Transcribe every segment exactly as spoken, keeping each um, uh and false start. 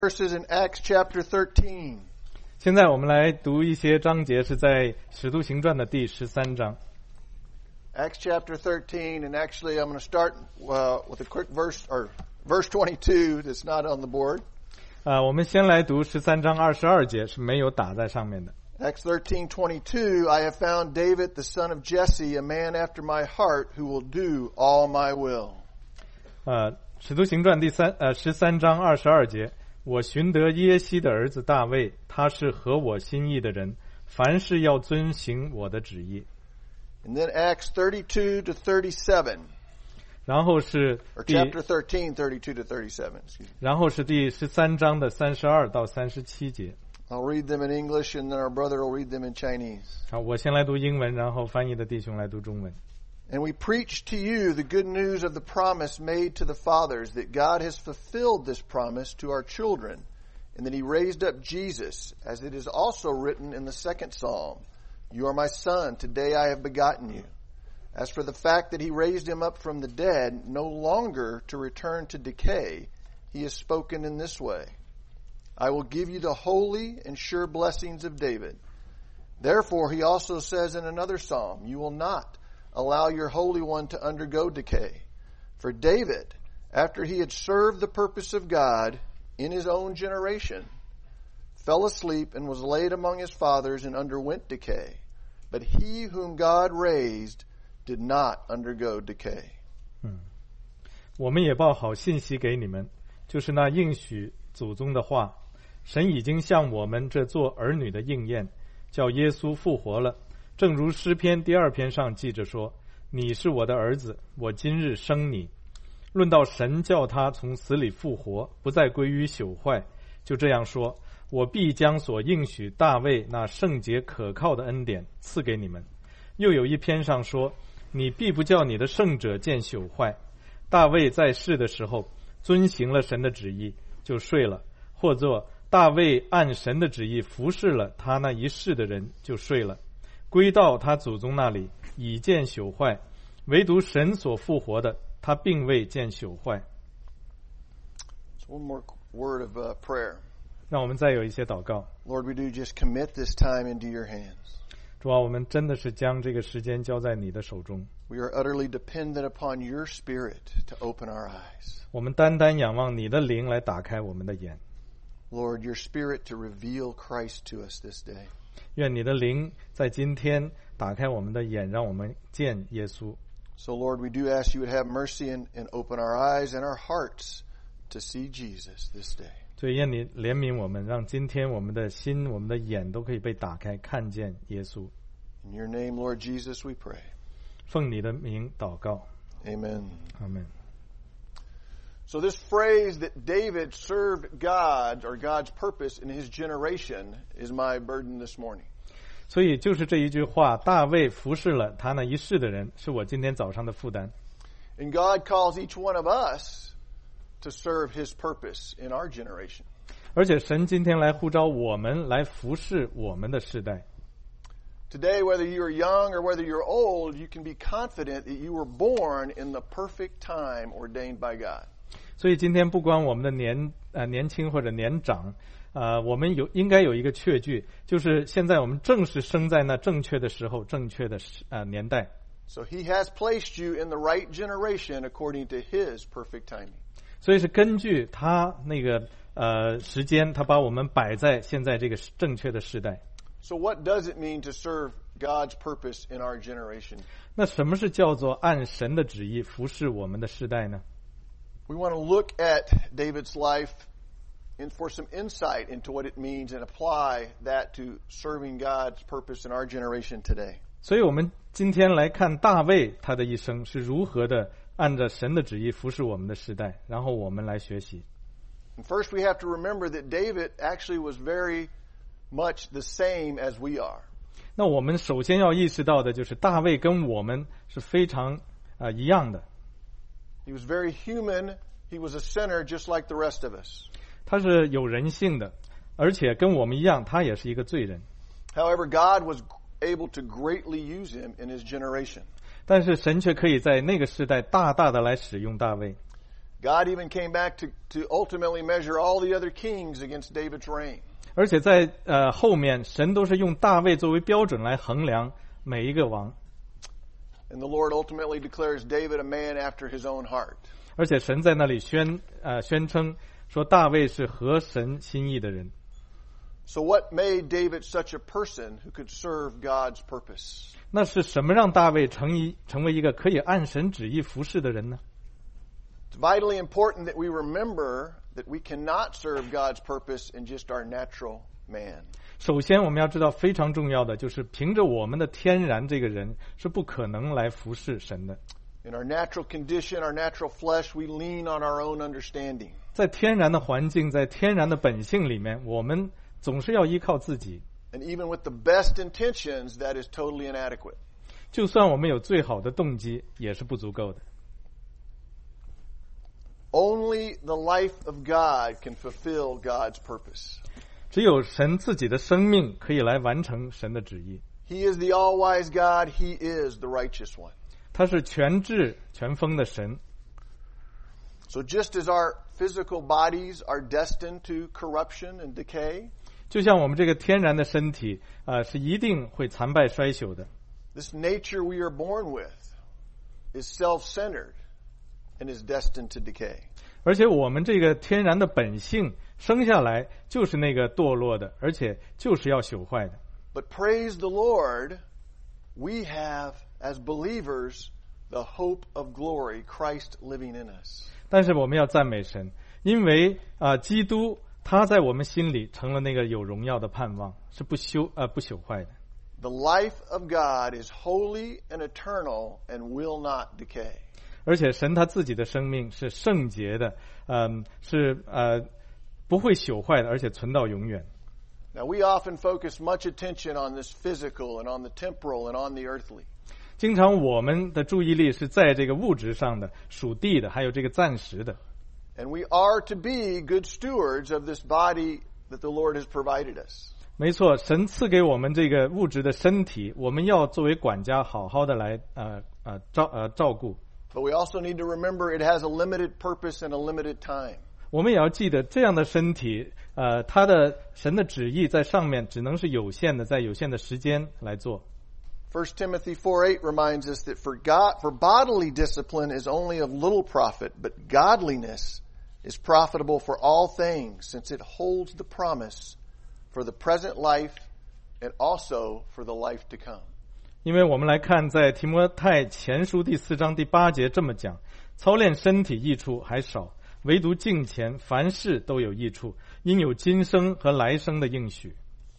Verses in Acts chapter thirteen. 现在我们来读一些章节，是在使徒行传的第十三章。 Acts chapter thirteen, and actually I'm going to start uh, with a quick verse, or verse twenty-two that's not on the board. 啊、呃，我们先来读十三章二十二节，是没有打在上面的。 Acts thirteen twenty-two, I have found David the son of Jesse, a man after my heart, who will do all my will. 呃，使徒行传第三呃十三章二十二节。我寻得耶西的儿子大卫，他是合我心意的人，凡事要遵行我的旨意。 And then Acts thirty-two to thirty-seven. 然后是 or chapter thirteen, thirty-two to thirty-seven. Excuse me. 然后是第十三章的三十二到三十七节。 I'll read them in English, and then our brother will read them in Chinese. 好，我先来读英文，然后翻译的弟兄来读中文。 And we preach to you the good news of the promise made to the fathers, that God has fulfilled this promise to our children, and that he raised up Jesus, as it is also written in the second psalm, You are my son, today I have begotten you. As for the fact that he raised him up from the dead, no longer to return to decay, he has spoken in this way, I will give you the holy and sure blessings of David. Therefore he also says in another psalm, You will not allow your Holy One to undergo decay. For David, after he had served the purpose of God in his own generation, fell asleep and was laid among his fathers and underwent decay. But he whom God raised did not undergo decay. 嗯，我们也报好信息给你们，就是那应许祖宗的话，神已经向我们这做儿女的应验，叫耶稣复活了。正如诗篇第二篇上记着说，你是我的儿子，我今日生你。论到神叫他从死里复活，不再归于朽坏，就这样说，我必将所应许大卫那圣洁可靠的恩典赐给你们。又有一篇上说，你必不叫你的圣者见朽坏。大卫在世的时候遵行了神的旨意，就睡了，或者大卫按神的旨意服侍了他那一世的人，就睡了，归到他祖宗那里，已见朽坏，唯独神所复活的，他并未见朽坏。 So one more word of uh, prayer. 让我们再有一些祷告。 Lord, we do just commit this time into your hands. 主啊，我们真的是将这个时间交在你的手中。 We are utterly dependent upon your Spirit to open our eyes. 我们单单仰望你的灵来打开我们的眼。 Lord, your Spirit to reveal Christ to us this day. 愿你的灵在今天打开我们的眼，让我们见耶稣。 So, Lord, we do ask you would have mercy and, and open our eyes and our hearts to see Jesus this day. 所以愿你怜悯我们，让今天我们的心、我们的眼都可以被打开，看见耶稣。 In your name, Lord Jesus, we pray. 奉你的名祷告。 Amen. Amen. So this phrase that David served God or God's purpose in his generation is my burden this morning. 所以就是这一句话，大卫服侍了他那一世的人，是我今天早上的负担。 And God calls each one of us to serve his purpose in our generation. 而且神今天来呼召我们来服侍我们的世代。 Today, whether you are young or whether you're old, you can be confident that you were born in the perfect time ordained by God. 所以今天不管我们的年呃年轻或者年长，呃，我们有应该有一个确据，就是现在我们正是生在那正确的时候、正确的呃年代。 So he has placed you in the right generation according to his perfect timing. 所以是根据他那个呃时间，他把我们摆在现在这个正确的时代。 So what does it mean to serve God's purpose in our generation? 那什么是叫做按神的旨意服侍我们的世代呢？ We want to look at David's life and for some insight into what it means and apply that to serving God's purpose in our generation today. 所以我们今天来看大卫他的一生是如何的按照神的旨意服侍我们的时代，然后我们来学习。 And first we have to remember that David actually was very much the same as we are. 那我们首先要意识到的就是大卫跟我们是非常啊、呃、一样的。 He was very human. He was a sinner just like the rest of us. 他是有人性的，而且跟我们一样，他也是一个罪人。 However, God was able to greatly use him in his generation. 但是神却可以在那个时代大大的来使用大卫。 God even came back to, to ultimately measure all the other kings against David's reign. 而且在呃后面，神都是用大卫作为标准来衡量每一个王。 And the Lord ultimately declares David a man after his own heart. 而且神在那里宣呃宣称说大卫是合神心意的人。 So what made David such a person who could serve God's purpose? 那是什么让大卫成一成为一个可以按神旨意服侍的人呢？ It's vitally important that we remember that we cannot serve God's purpose in just our natural man. 首先我们要知道非常重要的就是凭着我们的天然这个人是不可能来服侍神的。 In our natural condition, our natural flesh, we lean on our own understanding. 在天然的环境，在天然的本性里面，我们总是要依靠自己。 And even with the best intentions, that is totally inadequate. 就算我们有最好的动机，也是不足够的。 Only the life of God can fulfill God's purpose. 只有神自己的生命可以来完成神的旨意。 He is the all-wise God. He is the righteous one. 他是全智全丰的神。 So just as our physical bodies are destined to corruption and decay, 就像我们这个天然的身体，呃，是一定会残败衰朽的。 this nature we are born with is self-centered and is destined to decay. 而且我们这个天然的本性生下来就是那个堕落的，而且就是要朽坏的。 But praise the Lord, we have, as believers, the hope of glory, Christ living in us. 但是我们要赞美神，因为啊、呃，基督他在我们心里成了那个有荣耀的盼望，是不朽呃不朽坏的。 The life of God is holy and eternal and will not decay. 而且神他自己的生命是圣洁的，嗯、呃，是呃不会朽坏的，而且存到永远。 Now we often focus much attention on this physical and on the temporal and on the earthly. 经常我们的注意力是在这个物质上的、属地的，还有这个暂时的。 And we are to be good stewards of this body that the Lord has provided us. 没错，神赐给我们这个物质的身体，我们要作为管家好好的来呃呃照呃照顾。 But we also need to remember it has a limited purpose and a limited time. 我们也要记得，这样的身体，呃，它的神的旨意在上面，只能是有限的，在有限的时间来做。 First Timothy four eight reminds us that for God, for bodily discipline is only of little profit, but godliness is profitable for all things, since it holds the promise for the present life and also for the life to come. 因为我们来看，在提摩太前书第四章第八节这么讲：操练身体益处还少，唯独敬虔，凡事都有益处，因有今生和来生的应许。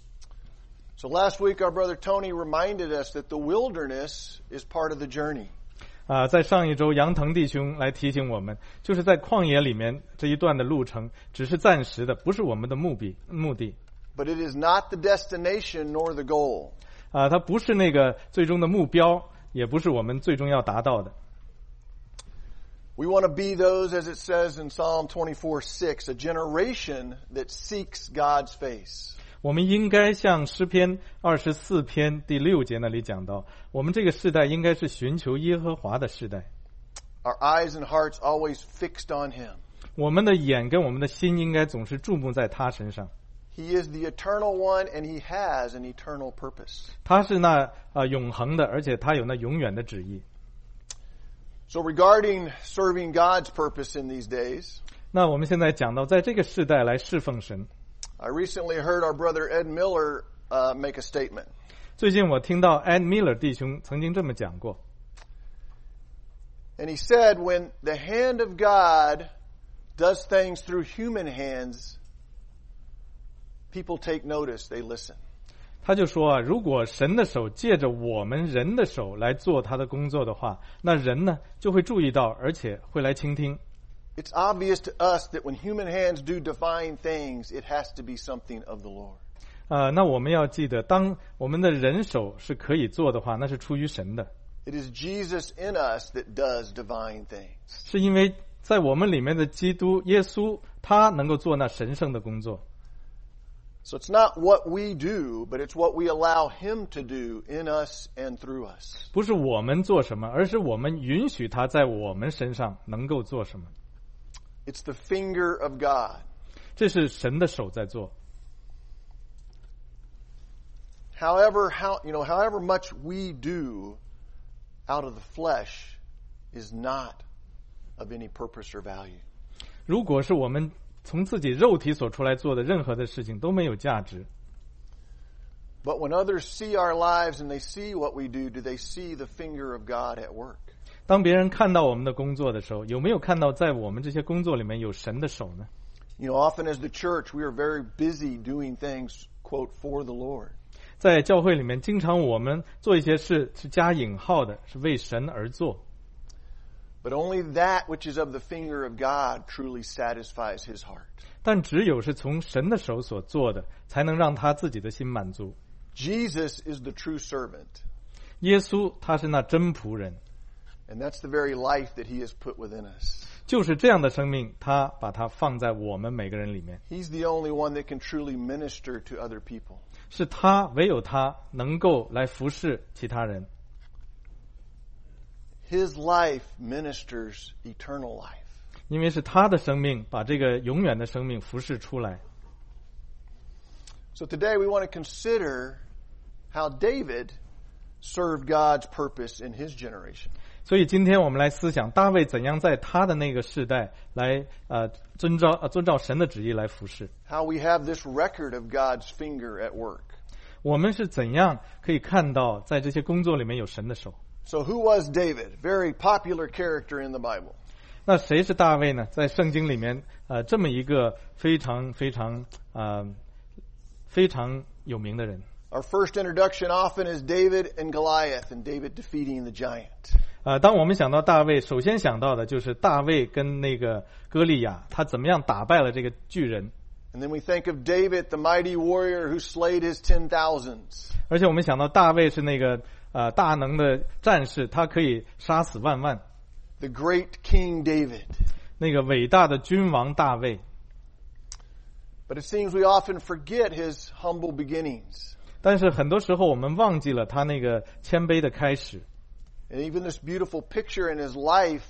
So last week our brother Tony reminded us that the wilderness is part of the journey. 啊，在上一周杨腾弟兄来提醒我们，就是在旷野里面这一段的路程只是暂时的，不是我们的目的目的。 But it is not the destination nor the goal. 啊，它不是那个最终的目标，也不是我们最终要达到的。 We want to be those, as it says in Psalm twenty-four six, a generation that seeks God's face. 我们应该像诗篇二十四篇第六节那里讲到，我们这个世代应该是寻求耶和华的世代。 Our eyes and hearts always fixed on Him. 我们的眼跟我们的心应该总是注目在他身上。 He is the eternal one, and He has an eternal purpose. 他是那呃永恒的，而且他有那永远的旨意。 So regarding serving God's purpose in these days, 那我们现在讲到，在这个世代来侍奉神。 I recently heard our brother Ed Miller uh, make a statement. 最近我听到 Ed Miller 弟兄曾经这么讲过。 And he said, when the hand of God does things through human hands, people take notice, they listen. 他就说啊，如果神的手借着我们人的手来做他的工作的话，那人呢就会注意到，而且会来倾听。 It's obvious to us that when human hands do divine things, it has to be something of the Lord. 呃，那我们要记得，当我们的人手是可以做的话，那是出于神的。 It is Jesus in us that does divine things. 是因为在我们里面的基督耶稣，他能够做那神圣的工作。 So it's not what we do, but it's what we allow Him to do in us and through us. 不是我们做什么，而是我们允许他在我们身上能够做什么。 It's the finger of God. 这是神的手在做。 However, how you know, however much we do out of the flesh is not of any purpose or value. 如果是我们从自己肉体所出来做的任何的事情都没有价值。 But when others see our lives and they see what we do, do they see the finger of God at work? 当别人看到我们的工作的时候，有没有看到在我们这些工作里面有神的手呢？ You know, often as the church, we are very busy doing things, quote, for the Lord. 在教会里面，经常我们做一些事是加引号的，是为神而做。 But only that which is of the finger of God truly satisfies his heart. 但只有是从神的手所做的，才能让他自己的心满足。 Jesus is the true servant. 耶稣他是那真仆人， And that's the very life that he has put within us. 就是这样的生命，他把它放在我们每个人里面。 He's the only one that can truly minister to other people. 是他，唯有他能够来服侍其他人。 His life ministers eternal life. 因为是他的生命把这个永远的生命服侍出来。 So today we want to consider how David served God's purpose in his generation. 所以今天我们来思想大卫怎样在他的那个世代来呃遵照呃遵照神的旨意来服侍。 How we have this record of God's finger at work. 我们是怎样可以看到在这些工作里面有神的手？ So who was David? Very popular character in the Bible. 那谁是大卫呢？在圣经里面，呃，这么一个非常非常呃非常有名的人。 Our first introduction often is David and Goliath and David defeating the giant. 呃，当我们想到大卫，首先想到的就是大卫跟那个歌利亚，他怎么样打败了这个巨人。 And then we think of David, the mighty warrior who slayed his ten thousands. 而且我们想到大卫是那个呃大能的战士，他可以杀死万万。 The great King David. 那个伟大的君王大卫。 But it seems we often forget his humble beginnings. 但是很多时候我们忘记了他那个谦卑的开始。 And even this beautiful picture in his life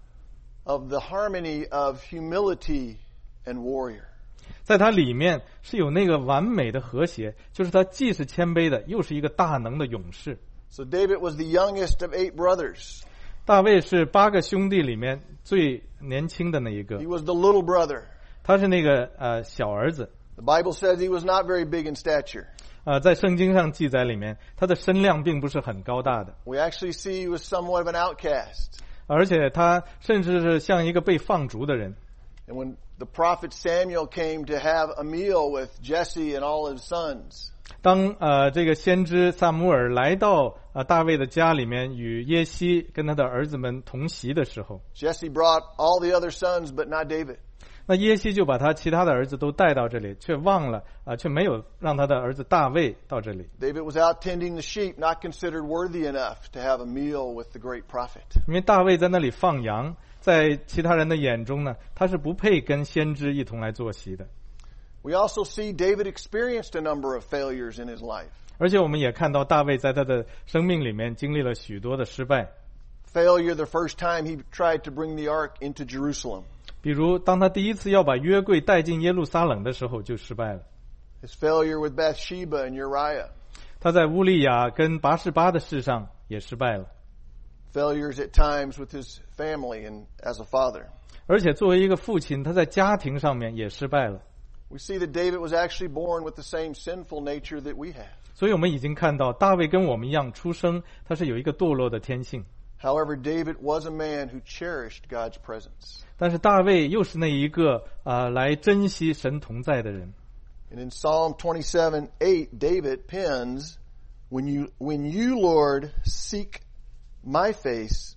of the harmony of humility and warrior. 在他里面是有那个完美的和谐，就是他既是谦卑的，又是一个大能的勇士。 So David was the youngest of eight brothers. 大卫是八个兄弟里面最年轻的那一个， He was the little brother. 他是那个呃小儿子。 The Bible says he was not very big in stature. 呃，在圣经上记载里面，他的身量并不是很高大的， We actually see he was somewhat of an outcast. 而且他甚至是像一个被放逐的人。 And when the prophet Samuel came to have a meal with Jesse and all his sons, 当呃这个先知撒母耳来到呃大卫的家里面，与耶西跟他的儿子们同席的时候， Jesse brought all the other sons but not David. 那耶西就把他其他的儿子都带到这里，却忘了啊、呃，却没有让他的儿子大卫到这里。 David was out tending the sheep, not considered worthy enough to have a meal with the great prophet. 因为大卫在那里放羊，在其他人的眼中呢，他是不配跟先知一同来坐席的。 We also see David experienced a number of failures in his life. 而且我们也看到大卫在他的生命里面经历了许多的失败。 Failure the first time he tried to bring the ark into Jerusalem. 比如当他第一次要把约柜带进耶路撒冷的时候就失败了。 His failure with Bathsheba and Uriah. 他在乌利亚跟拔示巴的事上也失败了。 Failures at times with his family and as a father. 而且作为一个父亲，他在家庭上面也失败了。 We see that David was actually born with the same sinful nature that we have. 所以我们已经看到大卫跟我们一样出生，他是有一个堕落的天性。 However, David was a man who cherished God's presence. 但是大卫又是那一个啊、呃、来珍惜神同在的人。 And in Psalm twenty-seven eight, David pens, When you, when you, Lord, seek my face,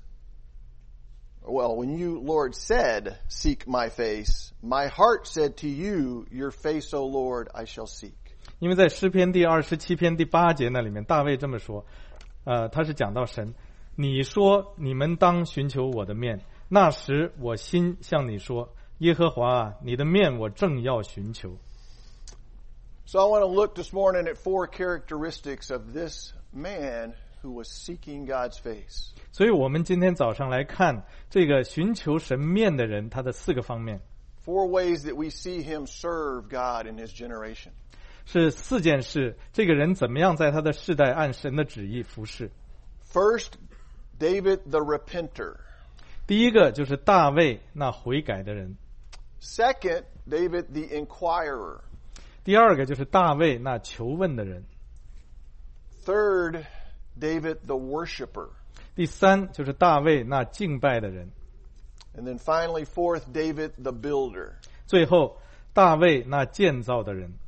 well, when you, Lord, said, seek my face, my heart said to you, your face, O Lord, I shall seek. 因为在诗篇第二十七篇第八节那里面，大卫这么说，呃，他是讲到神，你说你们当寻求我的面，那时我心向你说，耶和华啊，你的面我正要寻求。 So I want to look this morning at four characteristics of this man who was seeking God's face. 所以我们今天早上来看这个寻求神面的人，他的四个方面。 Four ways that we see him serve God in his generation. 是四件事，这个人怎么样在他的世代按神的旨意服侍。 First, David the repenter. 第一个就是大卫那悔改的人。 Second, David the inquirer. 第二个就是大卫那求问的人。 Third, David the worshiper. 第三就是大卫那敬拜的人。 And then finally, fourth, David the builder. 最后，大卫那建造的人。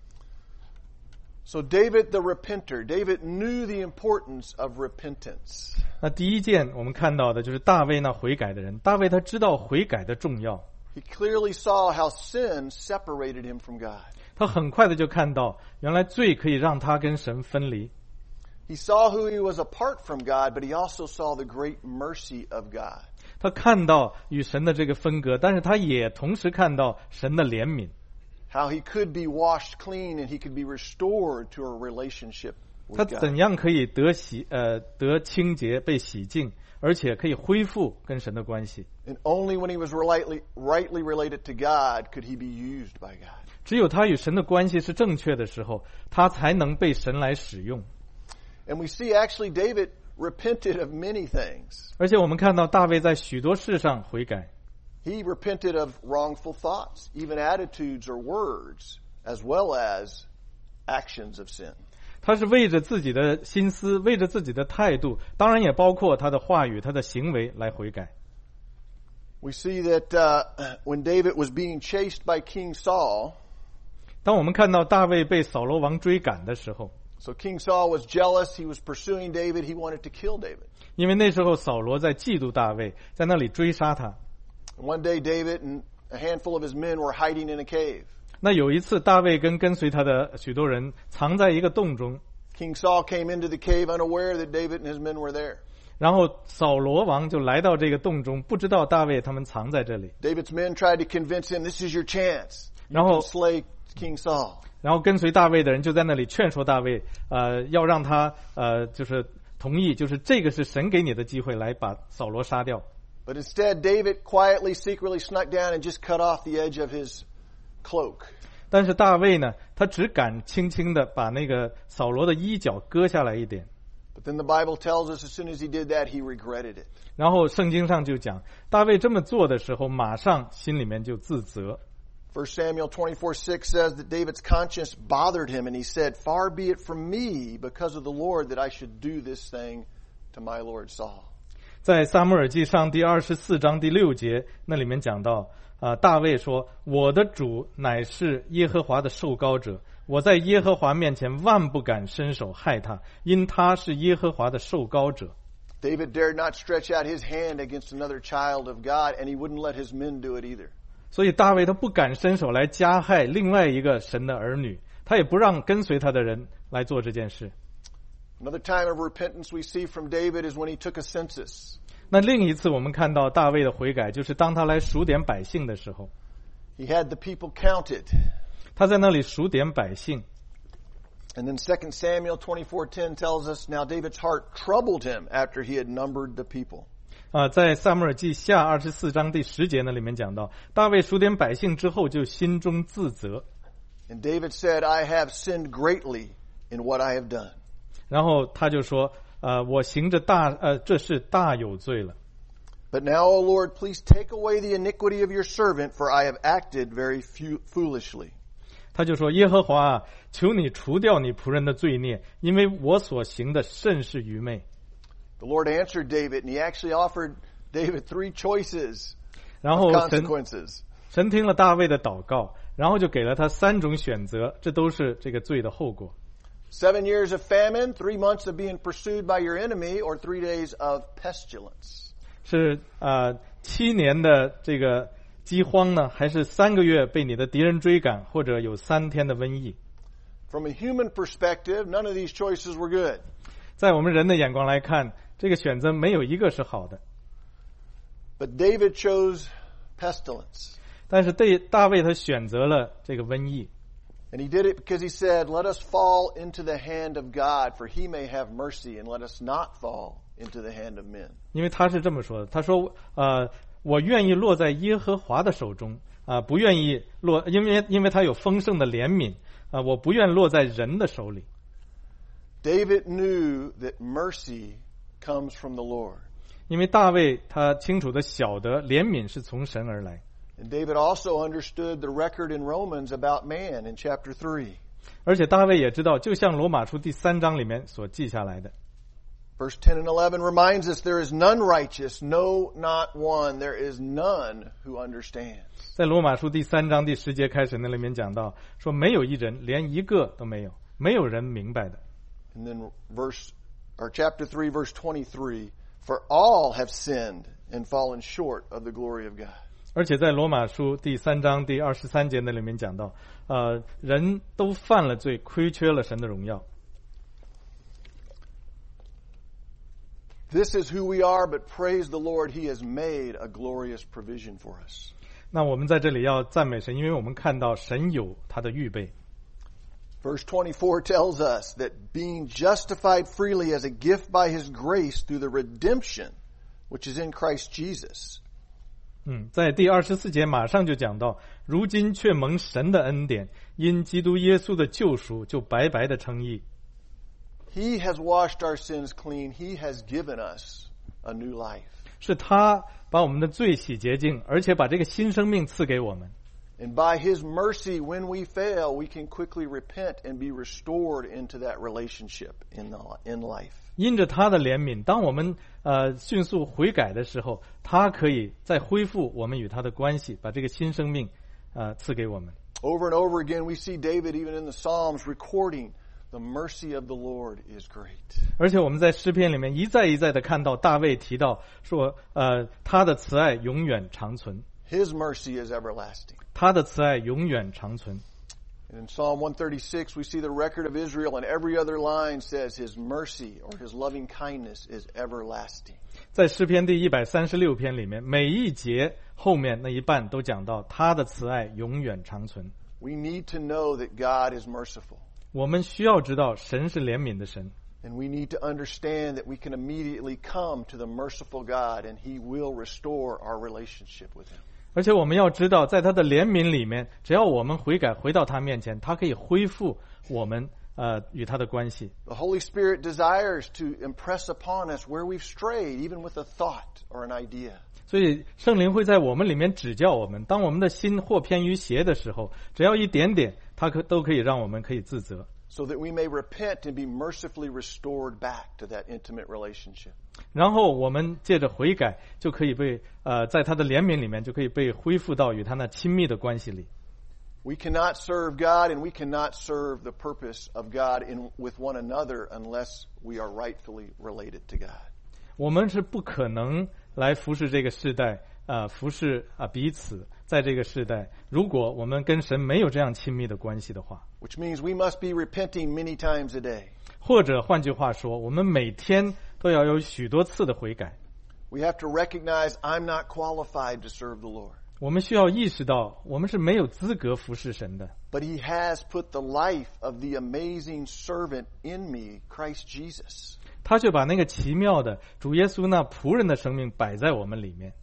So David the repenter, David knew the importance of repentance. 那第一件我们看到的就是大卫那悔改的人。大卫他知道悔改的重要。 He clearly saw how sin separated him from God. 他很快的就看到，原来罪可以让他跟神分离。 He saw who he was apart from God, but he also saw the great mercy of God. 他看到与神的这个分隔，但是他也同时看到神的怜悯。 How he could be washed clean and he could be restored to a relationship 他 with 怎 God. 样可以得洗呃得清洁被洗净，而且可以恢复跟神的关系。 And only when he was rightly, rightly related to God could he be used by God. 只有他与神的关系是正确的时候，他才能被神来使用。 And we see actually David repented of many things. 而且我们看到大卫在许多事上悔改。 He repented of wrongful thoughts, even attitudes or words, as well as actions of sin. 他是为着自己的心思，为着自己的态度，当然也包括他的话语、他的行为来悔改。 We see that uh, when David was being chased by King Saul, 当我们看到大卫被扫罗王追赶的时候， so King Saul was jealous, he was pursuing David, he wanted to kill David. 因为那时候扫罗在嫉妒大卫，在那里追杀他。 One day David and a handful of his men were hiding in a cave. 那有一次，大卫跟跟随他的许多人藏在一个洞中， King Saul came into the cave unaware that David and his men were there. 然后扫罗王就来到这个洞中，不知道大卫他们藏在这里。 David's men tried to convince him, this is your chance. You 然后 can slay King Saul. 然后跟随大卫的人就在那里劝说大卫，呃，要让他呃，就是同意，就是这个是神给你的机会，来把扫罗杀掉。 But instead, David quietly, secretly snuck down and just cut off the edge of his cloak. 但是大卫呢，他只敢轻轻的把那个扫罗的衣角割下来一点。 But then the Bible tells us as soon as he did that, he regretted it. 然后圣经上就讲，大卫这么做的时候，马上心里面就自责。 First Samuel twenty-four six says that David's conscience bothered him, and he said, Far be it from me, because of the Lord, that I should do this thing to my Lord Saul. 在撒母耳记上第二十四章第六节，那里面讲到，啊、呃，大卫说：“我的主乃是耶和华的受膏者，我在耶和华面前万不敢伸手害他，因他是耶和华的受膏者。” David dared not stretch out his hand against another child of God, and he wouldn't let his men do it either. 所以大卫他不敢伸手来加害另外一个神的儿女，他也不让跟随他的人来做这件事。 Another time of repentance we see from David is when he took a census. 那另一次我们看到大卫的悔改，就是当他来数点百姓的时候， He had the people counted. 他在那里数点百姓。 And then Second Samuel twenty-four ten tells us, now David's heart troubled him after he had numbered the people. 啊，在撒母耳记下二十四章第十节呢，里面讲到，大卫数点百姓之后，就心中自责。 And David said, I have sinned greatly in what I have done. 然后他就说，呃，我行着大，呃，这是大有罪了。 But now, O Lord, please take away the iniquity of your servant, for I have acted very foolishly. 他就说，耶和华啊，求你除掉你仆人的罪孽，因为我所行的甚是愚昧。 The Lord answered David, and he actually offered David three choices 然 of 后神 consequences. 神听了大卫的祷告，然后就给了他三种选择，这都是这个罪的后果。 Seven years of famine, three months of being pursued by your enemy, or three days of pestilence. 是啊、呃，七年的这个饥荒呢，还是三个月被你的敌人追赶，或者有三天的瘟疫？ From a human perspective, none of these choices were good. 在我们人的眼光来看，这个选择没有一个是好的。 But David chose pestilence. 但是对大卫他选择了这个瘟疫。 And he did it because he said, Let us fall into the hand of God, for he may have mercy, and let us not fall into the hand of men. 因为他是这么说的，他说呃我愿意落在耶和华的手中啊、呃，不愿意落，因为因为他有丰盛的怜悯啊、呃，我不愿落在人的手里。 David knew that mercy comes from the Lord. 因为大卫他清楚的晓得怜悯是从神而来。 And David also understood the record in Romans about man in chapter three. 而且大卫也知道，就像罗马书第三章里面所记下来的。 Verse ten and eleven reminds us there is none righteous, no, not one. There is none who understands. 在罗马书第三章第十节开始那里面讲到，说没有一人，连一个都没有，没有人明白的。 And then verse, or chapter three, verse twenty-three, for all have sinned and fallen short of the glory of God. 而且在罗马书第三章第二十三节那里面讲到，呃，人都犯了罪，亏缺了神的荣耀。 This is who we are, but praise the Lord, He has made a glorious provision for us. 那我们在这里要赞美神，因为我们看到神有他的预备。 Verse twenty-four tells us that being justified freely as a gift by His grace through the redemption which is in Christ Jesus. 嗯，在第二十四节马上就讲到，如今却蒙神的恩典，因基督耶稣的救赎，就白白的称义。 He has washed our sins clean. He has given us a new life. 是他把我们的罪洗洁净，而且把这个新生命赐给我们。 And by His mercy, when we fail, we can quickly repent and be restored into that relationship in the, in life. 因着他的怜悯，当我们呃迅速悔改的时候，他可以再恢复我们与他的关系，把这个新生命呃赐给我们。 Over and over again, we see David, even in the Psalms, recording the mercy of the Lord is great. 而且我们在诗篇里面一再一再的看到大卫提到说，呃，他的慈爱永远长存。 His mercy is everlasting. 他的慈爱永远长存。 And in Psalm one thirty-six, we see the record of Israel, and every other line says His mercy or His loving kindness is everlasting. 在诗篇第一百三十六篇里面，每一节后面那一半都讲到他的慈爱永远长存。 We need to know that God is merciful. 我们需要知道神是怜悯的神。 And we need to understand that we can immediately come to the merciful God, and He will restore our relationship with Him. 而且我们要知道，在他的怜悯里面，只要我们悔改回到他面前，他可以恢复我们呃与他的关系。 The Holy Spirit desires to impress upon us where we've strayed, even with a thought or an idea. 所以圣灵会在我们里面指教我们，当我们的心或偏于邪的时候，只要一点点，他可都可以让我们可以自责。 So that we may repent and be mercifully restored back to that intimate relationship. 然后我们借着悔改，就可以被呃，在他的怜悯里面，就可以被恢复到与他那亲密的关系里。 We cannot serve God, and we cannot serve the purpose of God in with one another unless we are rightfully related to God. 我们是不可能来服侍这个世代，呃，服侍啊、呃、彼此，在这个世代，如果我们跟神没有这样亲密的关系的话。 Which means we must be repenting many times a day. 或者换句话说，我们每天都要有许多次的悔改。 We have to recognize I'm not qualified to serve the Lord. 我们需要意识到，我们是没有资格服侍神的。 But He has put the life of the amazing servant in me, Christ Jesus. 他却把那个奇妙的主耶稣那仆人的生命摆在我们里面。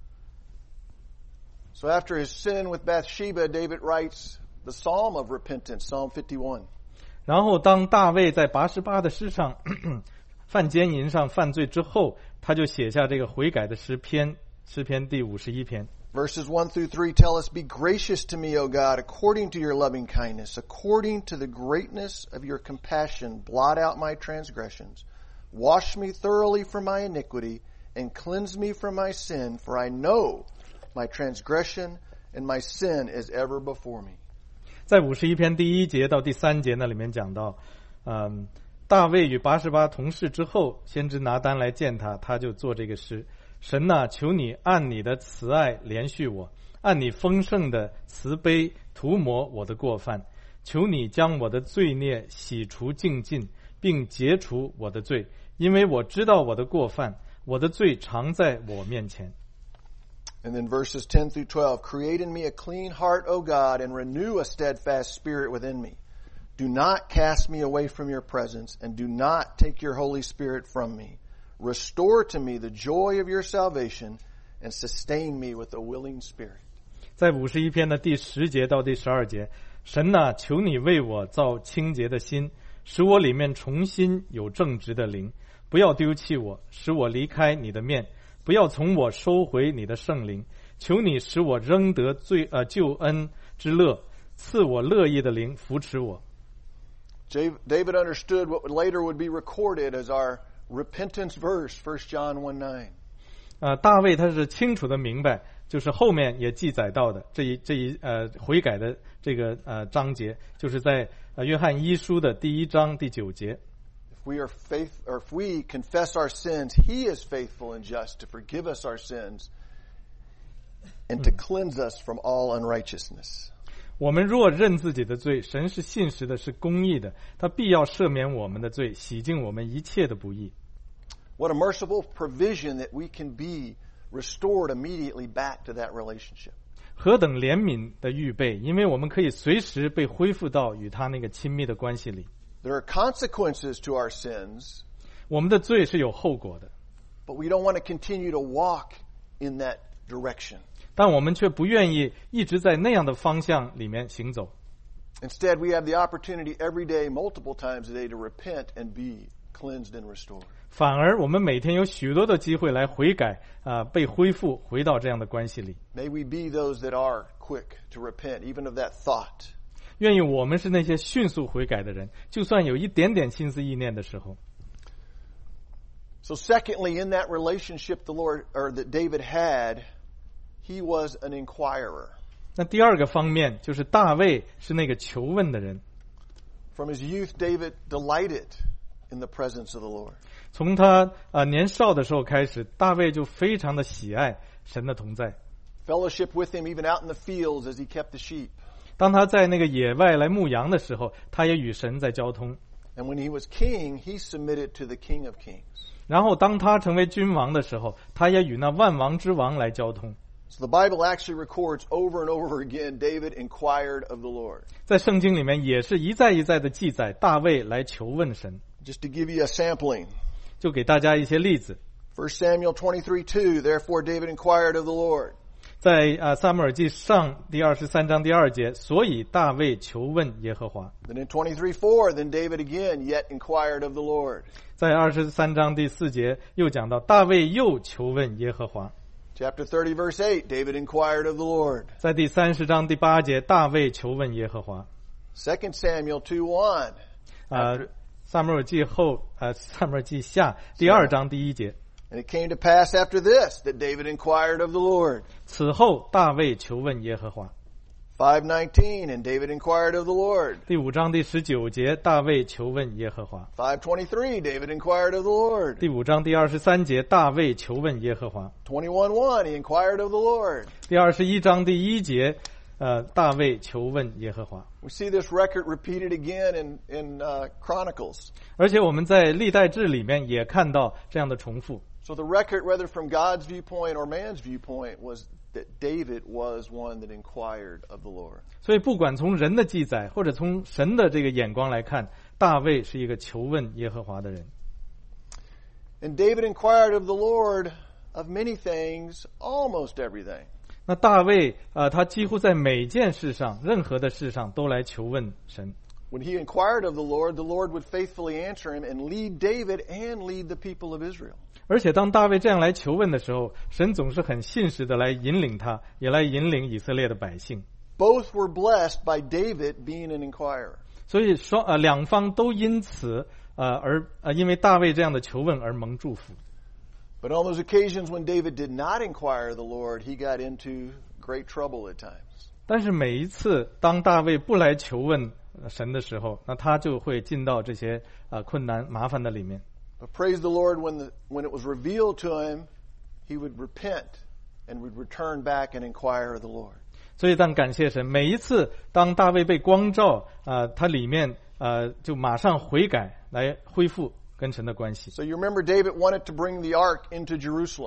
So after his sin with Bathsheba, David writes the Psalm of repentance, Psalm fifty-one. 然后当大卫在八十八的诗上犯奸淫上犯罪之后，他就写下这个悔改的诗篇，诗篇第五十一篇。 Verses one through three tell us, Be gracious to me, O God, according to your loving kindness, according to the greatness of your compassion, blot out my transgressions. Wash me thoroughly from my iniquity, and cleanse me from my sin, for I know my transgression and my sin is ever before me. 在五十一篇第一节到第三节那里面讲到，嗯，大卫与八十八同事之后，先知拿单来见他，他就做这个诗。神啊，求你按你的慈爱怜恤我，按你丰盛的慈悲涂抹我的过犯，求你将我的罪孽洗除净尽，并解除我的罪，因为我知道我的过犯，我的罪常在我面前。 And then verses ten through twelve, create in me a clean heart, O God, and renew a steadfast spirit within me. Do not cast me away from your presence, and do not take your Holy Spirit from me. Restore to me the joy of your salvation, and sustain me with a willing spirit. 在五十一篇的第十节到第十二节，神啊，求你为我造清洁的心，使我里面重新有正直的灵，不要丢弃我，使我离开你的面，不要从我收回你的圣灵。求你使我仍得罪呃救恩之乐，赐我乐意的灵扶持我。 David understood what later would be recorded as our repentance verse, First John one nine. 呃，大卫他是清楚的明白，就是后面也记载到的这一这一呃悔改的这个呃章节，就是在呃约翰一书的第一章第九节。 If we are faith, or if we confess our sins, He is faithful and just to forgive us our sins and to cleanse us from all unrighteousness. 我们若认自己的罪，神是信实的，是公义的，他必要赦免我们的罪，洗净我们一切的不义。 What a merciful provision that we can be restored immediately back to that relationship. 何等怜悯的预备，因为我们可以随时被恢复到与他那个亲密的关系里。 There are consequences to our sins. 我们的罪是有后果的。 But we don't want to continue to walk in that direction. 但我们却不愿意一直在那样的方向里面行走。 Instead, we have the opportunity every day, multiple times a day, to repent and be cleansed and restored. 反而我们每天有许多的机会来悔改啊、呃，被恢复，回到这样的关系里。 May we be those that are quick to repent, even of that thought. 愿意我们是那些迅速悔改的人，就算有一点点心思意念的时候。 So secondly, in that relationship the Lord or that David had, he was an inquirer. 那第二个方面就是大卫是那个求问的人。 From his youth, David delighted in the presence of the Lord. 从他啊、呃、年少的时候开始，大卫就非常的喜爱神的同在。 Fellowship with him even out in the fields as he kept the sheep. 当他在那个野外来牧羊的时候，他也与神在交通。 And when he was king, he submitted to the King of Kings. 然后当他成为君王的时候，他也与那万王之王来交通。 So the Bible actually records over and over again David inquired of the Lord. 在圣经里面也是一再一再的记载大卫来求问神。 Just to give you a sampling. 就给大家一些例子。 First Samuel twenty-three two, therefore David inquired of the Lord. 在啊撒母耳记上第二十三章第二节，所以大卫求问耶和华。 Then in twenty-three four, then David again yet inquired of the Lord. 在二十三章第四节又讲到大卫又求问耶和华。 Chapter thirty verse eight, David inquired of the Lord. 在第三十章第八节，大卫求问耶和华。 Second Samuel two one. 啊，撒母耳记后，呃，撒母耳记下第二章第一节。 And it came to pass after this that David inquired of the Lord. 此后大卫求问耶和华。 five nineteen, and David inquired of the Lord. 第五章第十九节，大卫求问耶和华。 five twenty-three, David inquired of the Lord. 第五章第二十三节，大卫求问耶和华。 twenty-one one, he inquired of the Lord. 第二十一章第一节，呃，大卫求问耶和华。 We see this record repeated again in in uh, Chronicles. 而且我们在历代志里面也看到这样的重复。 So the record, whether from God's viewpoint or man's viewpoint, was that David was one that inquired of the Lord. 所以不管从人的记载或者从神的这个眼光来看，大卫是一个求问耶和华的人。 And David inquired of the Lord of many things, almost everything. 那大卫呃，他几乎在每件事上，任何的事上都来求问神。 When he inquired of the Lord, the Lord would faithfully answer him and lead David and lead the people of Israel. 而且当大卫这样来求问的时候，神总是很信实的来引领他，也来引领以色列的百姓。 Both were blessed by David being an inquirer. 所以双呃两方都因此呃而呃因为大卫这样的求问而蒙祝福。 But on those occasions when David did not inquire of the Lord, he got into great trouble at times. 但是每一次当大卫不来求问神的时候，那他就会进到这些呃困难麻烦的里面。 But praise the Lord, when the when it was revealed to him, he would repent and would return back and inquire of the Lord. 所以但感谢神，每一次当大卫被光照，呃，他里面呃就马上悔改，来恢复跟神的关系。 So you remember David wanted to bring the ark into Jerusalem.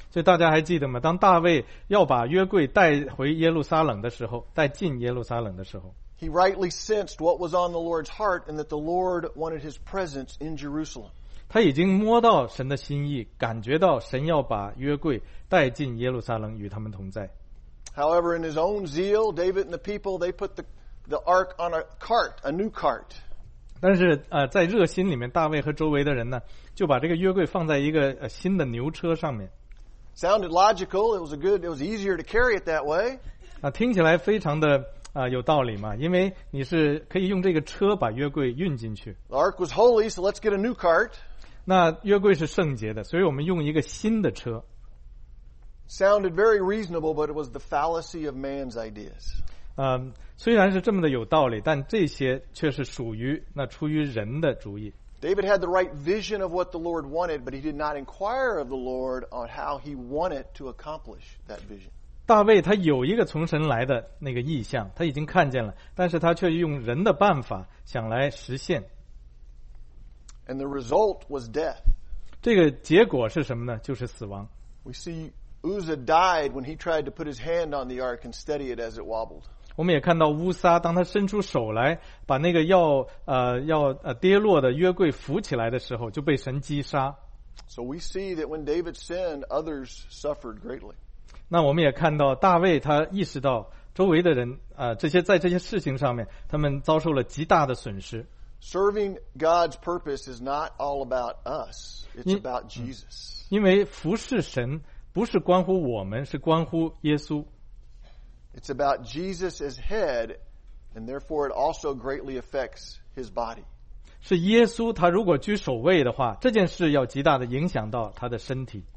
所以大家还记得吗？当大卫要把约柜带回耶路撒冷的时候，带进耶路撒冷的时候， he rightly sensed what was on the Lord's heart and that the Lord wanted his presence in Jerusalem. 他已经摸到神的心意，感觉到神要把约柜带进耶路撒冷，与他们同在。 However, in his own zeal, David and the people, they put the, the ark on a cart, a new cart. 但是呃，在热心里面，大卫和周围的人呢，就把这个约柜放在一个呃新的牛车上面。 Sounded logical. It was a good, it was easier to carry it that way. 啊，听起来非常的啊、呃、有道理嘛，因为你是可以用这个车把约柜运进去。 The ark was holy, so let's get a new cart. 那约柜是圣洁的，所以我们用一个新的车。 Sounded very reasonable, but it was the fallacy of man's ideas. 嗯，虽然是这么的有道理，但这些却是属于那出于人的主意。 David had the right vision of what the Lord wanted, but he did not inquire of the Lord on how he wanted to accomplish that vision. 大卫他有一个从神来的那个意象，他已经看见了，但是他却用人的办法想来实现。 And the result was death. 这个结果是什么呢？就是死亡。 We see Uzzah died when he tried to put his hand on the ark and steady it as it wobbled. 我们也看到乌撒，当他伸出手来把那个要呃要呃跌落的约柜扶起来的时候，就被神击杀。 So we see that when David sinned, others suffered greatly. 那我们也看到大卫他意识到周围的人啊、呃，这些在这些事情上面，他们遭受了极大的损失。 Serving God's purpose is not all about us. It's about Jesus. 因为服侍神不是关乎我们，是关乎耶稣。 It's about Jesus as head, and therefore it also greatly affects his body. 是耶稣他如果居首位的话，这件事要极大的影响到他的身体。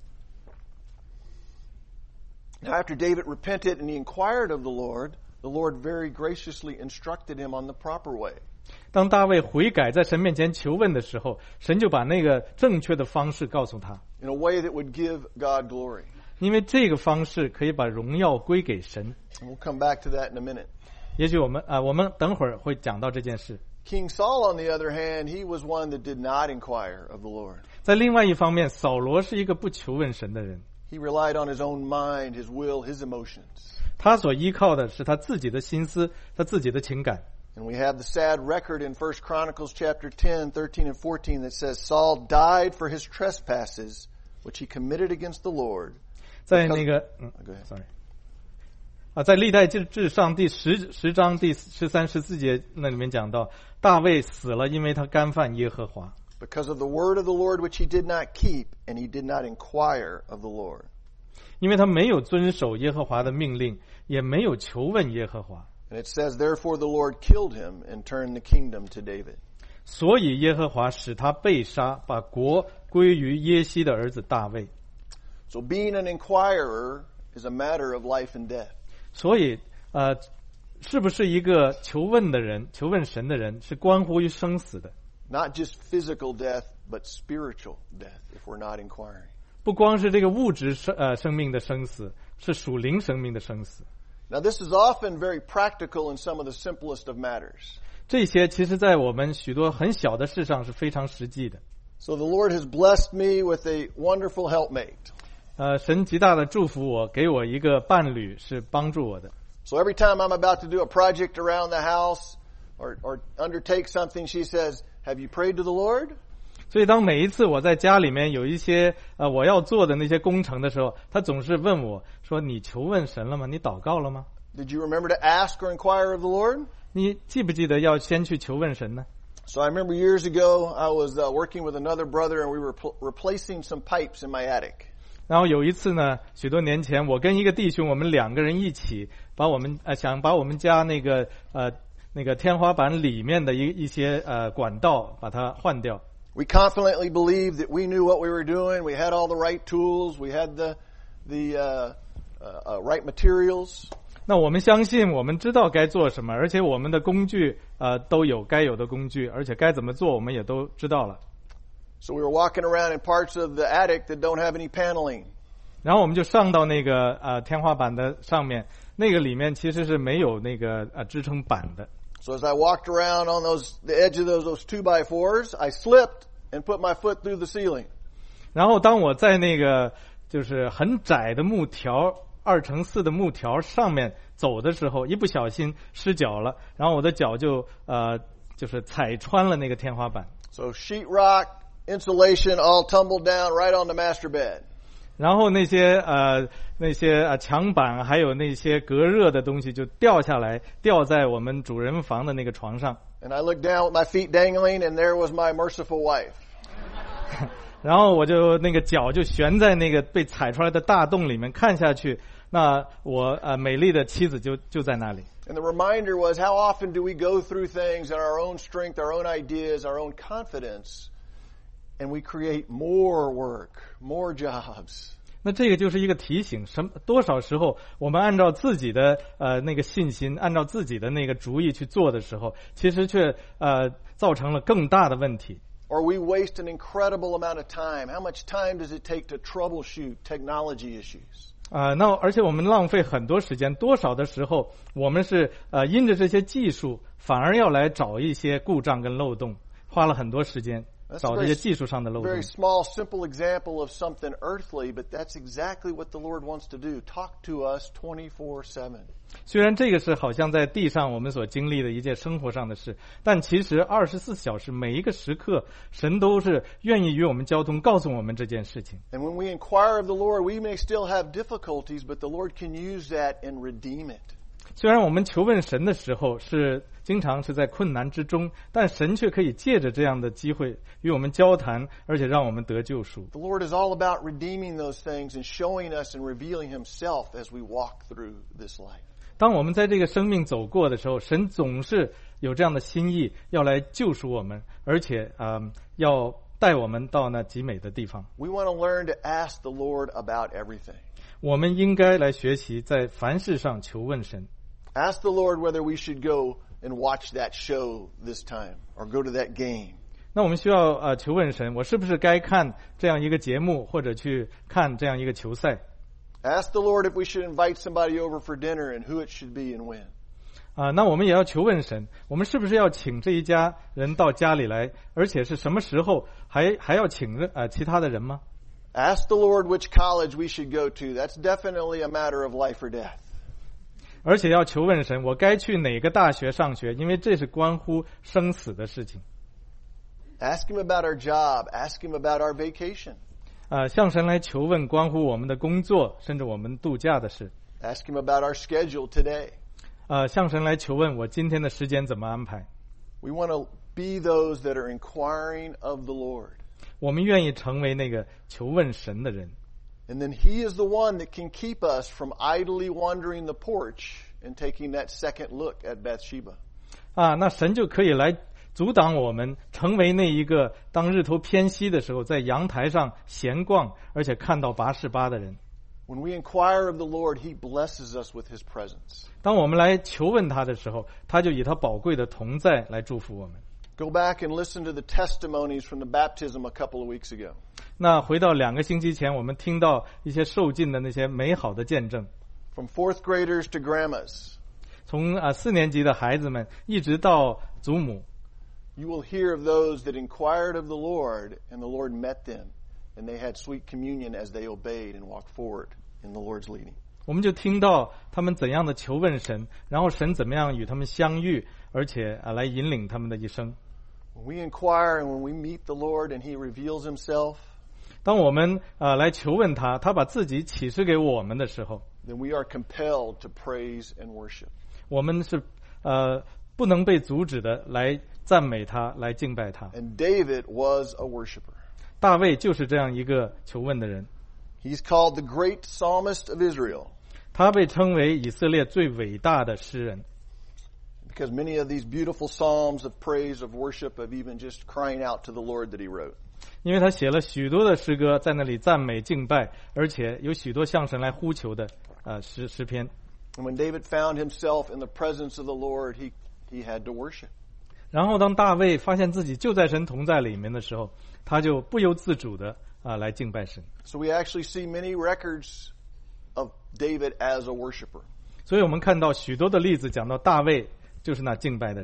Now after David repented and he inquired of the Lord, the Lord very graciously instructed him on the proper way. 当大卫悔改在神面前求问的时候，神就把那个正确的方式告诉他， in a way that would give God glory. 因为这个方式可以把荣耀归给神。 And we'll come back to that in a minute. 也许我们啊、呃，我们等会儿会讲到这件事。 King Saul, on the other hand, he was one that did not inquire of the Lord. 在另外一方面，扫罗是一个不求问神的人， He relied on his own mind, his will, his emotions. 他所依靠的是他自己的心思，他自己的情感。 And we have the sad record in First Chronicles chapter ten, thirteen, and fourteen that says Saul died for his trespasses, which he committed against the Lord. 在那个，嗯 Go ahead. ，sorry， 啊，在历代志志上第十十章第十三十四节那里面讲到，大卫死了，因为他干犯耶和华。 Because of the word of the Lord which he did not keep, and he did not inquire of the Lord. 因为他没有遵守耶和华的命令，也没有求问耶和华。 And it says, therefore the Lord killed him and turned the kingdom to David. 所以耶和华使他被杀，把国归于耶西的儿子大卫。 So being an inquirer is a matter of life and death. 所以，呃，是不是一个求问的人，求问神的人，是关乎于生死的。 Not just physical death, but spiritual death if we're not inquiring. 不光是这个物质生呃生命的生死，是属灵生命的生死。 Now this is often very practical in some of the simplest of matters. 这些其实在我们许多很小的事上是非常实际的。 So the Lord has blessed me with a wonderful helpmate. 呃，神极大的祝福我，给我一个伴侣是帮助我的。 So every time I'm about to do a project around the house or, or undertake something, she says, have you prayed to the Lord? 所以当每一次我在家里面有一些呃我要做的那些工程的时候，他总是问我说：“你求问神了吗？你祷告了吗？ Did you remember to ask or inquire of the Lord? 你记不记得要先去求问神呢？” So I remember years ago, I was uh, working with another brother and we were pl- replacing some pipes in my attic. 然后有一次呢，许多年前，我跟一个弟兄，我们两个人一起把我们呃想把我们家那个呃那个天花板里面的一一些呃管道把它换掉。 We confidently believed that we knew what we were doing. We had all the right tools. We had the the uh, uh, uh, right materials. 那我们相信，我们知道该做什么，而且我们的工具呃都有该有的工具，而且该怎么做我们也都知道了。 So we were walking around in parts of the attic that don't have any paneling. 然后我们就上到那个呃天花板的上面，那个里面其实是没有那个呃支撑板的。 So as I walked around on those the edge of those those two by fours, I slipped and put my foot through the ceiling. 然后当我在那个就是很窄的木条，二乘四的木条上面走的时候，一不小心失脚了，然后我的脚就呃就是踩穿了那个天花板。 So sheetrock, insulation all tumbled down right on the master bed. 然后那些呃那些呃墙板还有那些隔热的东西就掉下来，掉在我们主人房的那个床上。 And I looked down with my feet dangling, and there was my merciful wife. 然后我就那个脚就悬在那个被踩出来的大洞里面，看下去，那我呃美丽的妻子就就在那里。 And the reminder was, how often do we go through things in our own strength, our own ideas, our own confidence, and we create more work, more jobs. 那这个就是一个提醒，什么多少时候我们按照自己的呃那个信心，按照自己的那个主意去做的时候，其实却呃造成了更大的问题。 Or we waste an incredible amount of time. How much time does it take to troubleshoot technology issues? 啊、呃，那而且我们浪费很多时间，多少的时候我们是呃因着这些技术，反而要来找一些故障跟漏洞，花了很多时间。找这些技术上的漏洞。 Very small, simple example of something earthly, but that's exactly what the Lord wants to do. Talk to us twenty-four seven. 虽然这个是好像在地上我们所经历的一件生活上的事，但其实二十四小时每一个时刻，神都是愿意与我们交通，告诉我们这件事情。 And when we inquire of the Lord, we may still have difficulties, but the Lord can use that and redeem it. 虽然我们求问神的时候是经常是在困难之中，但神却可以借着这样的机会与我们交谈，而且让我们得救赎。 The Lord is all about redeeming those things and showing us and revealing Himself as we walk through this life. 当我们在这个生命走过的时候，神总是有这样的心意，要来救赎我们，而且呃要带我们到那极美的地方。 We want to learn to ask the Lord about everything. 我们应该来学习在凡事上求问神。 Ask the Lord whether we should go and watch that show this time or go to that game. 那我们需要呃求问神，我是不是该看这样一个节目，或者去看这样一个球赛？ Ask the Lord if we should invite somebody over for dinner and who it should be and when. 啊、呃，那我们也要求问神，我们是不是要请这一家人到家里来，而且是什么时候，还还要请呃其他的人吗？ Ask the Lord which college we should go to. That's definitely a matter of life or death. 而且要求问神，我该去哪个大学上学，因为这是关乎生死的事情。 Ask Him about our job. Ask Him about our vacation. 啊、呃，向神来求问关乎我们的工作，甚至我们度假的事。 Ask Him about our schedule today. 啊、呃，向神来求问我今天的时间怎么安排。 We want to be those that are inquiring of the Lord. 我们愿意成为那个求问神的人。 And then He is the one that can keep us from idly wandering the porch and taking that second look at Bathsheba. 啊，那神就可以来阻挡我们成为那一个当日头偏西的时候，在阳台上闲逛，而且看到拔示巴的人。 When we inquire of the Lord, He blesses us with His presence. 当我们来求问他的时候，他就以他宝贵的同在来祝福我们。 Go back and listen to the testimonies from the baptism a couple of weeks ago. 那回到两个星期前，我们听到一些受浸的那些美好的见证， From fourth graders to grandmas. 从啊四年级的孩子们一直到祖母。 You will hear of those that inquired of the Lord, and the Lord met them, and they had sweet communion as they obeyed and walked forward in the Lord's leading. 我们就听到他们怎样的求问神，然后神怎么样与他们相遇，而且啊来引领他们的一生。 When we inquire and when we meet the Lord and He reveals Himself, 当我们啊来求问他，他把自己启示给我们的时候， then we are compelled to praise and worship. 我们是呃不能被阻止的来赞美他，来敬拜他。 And David was a worshiper. 大卫就是这样一个求问的人， He's called the great psalmist of Israel 他被称为以色列最伟大的诗人。 because many of these beautiful psalms of praise, of worship, of even just crying out to the Lord that he wrote. 因为他写了许多的诗歌，在那里赞美敬拜，而且有许多向神来呼求的呃诗诗篇。 And when David found himself in the presence of the Lord, he, he had to worship. 然后当大卫发现自己就在神同在里面的时候，他就不由自主的啊、呃、来敬拜神。 So we actually see many records of David as a worshiper. 所以我们看到许多的例子讲到大卫就是那敬拜的人。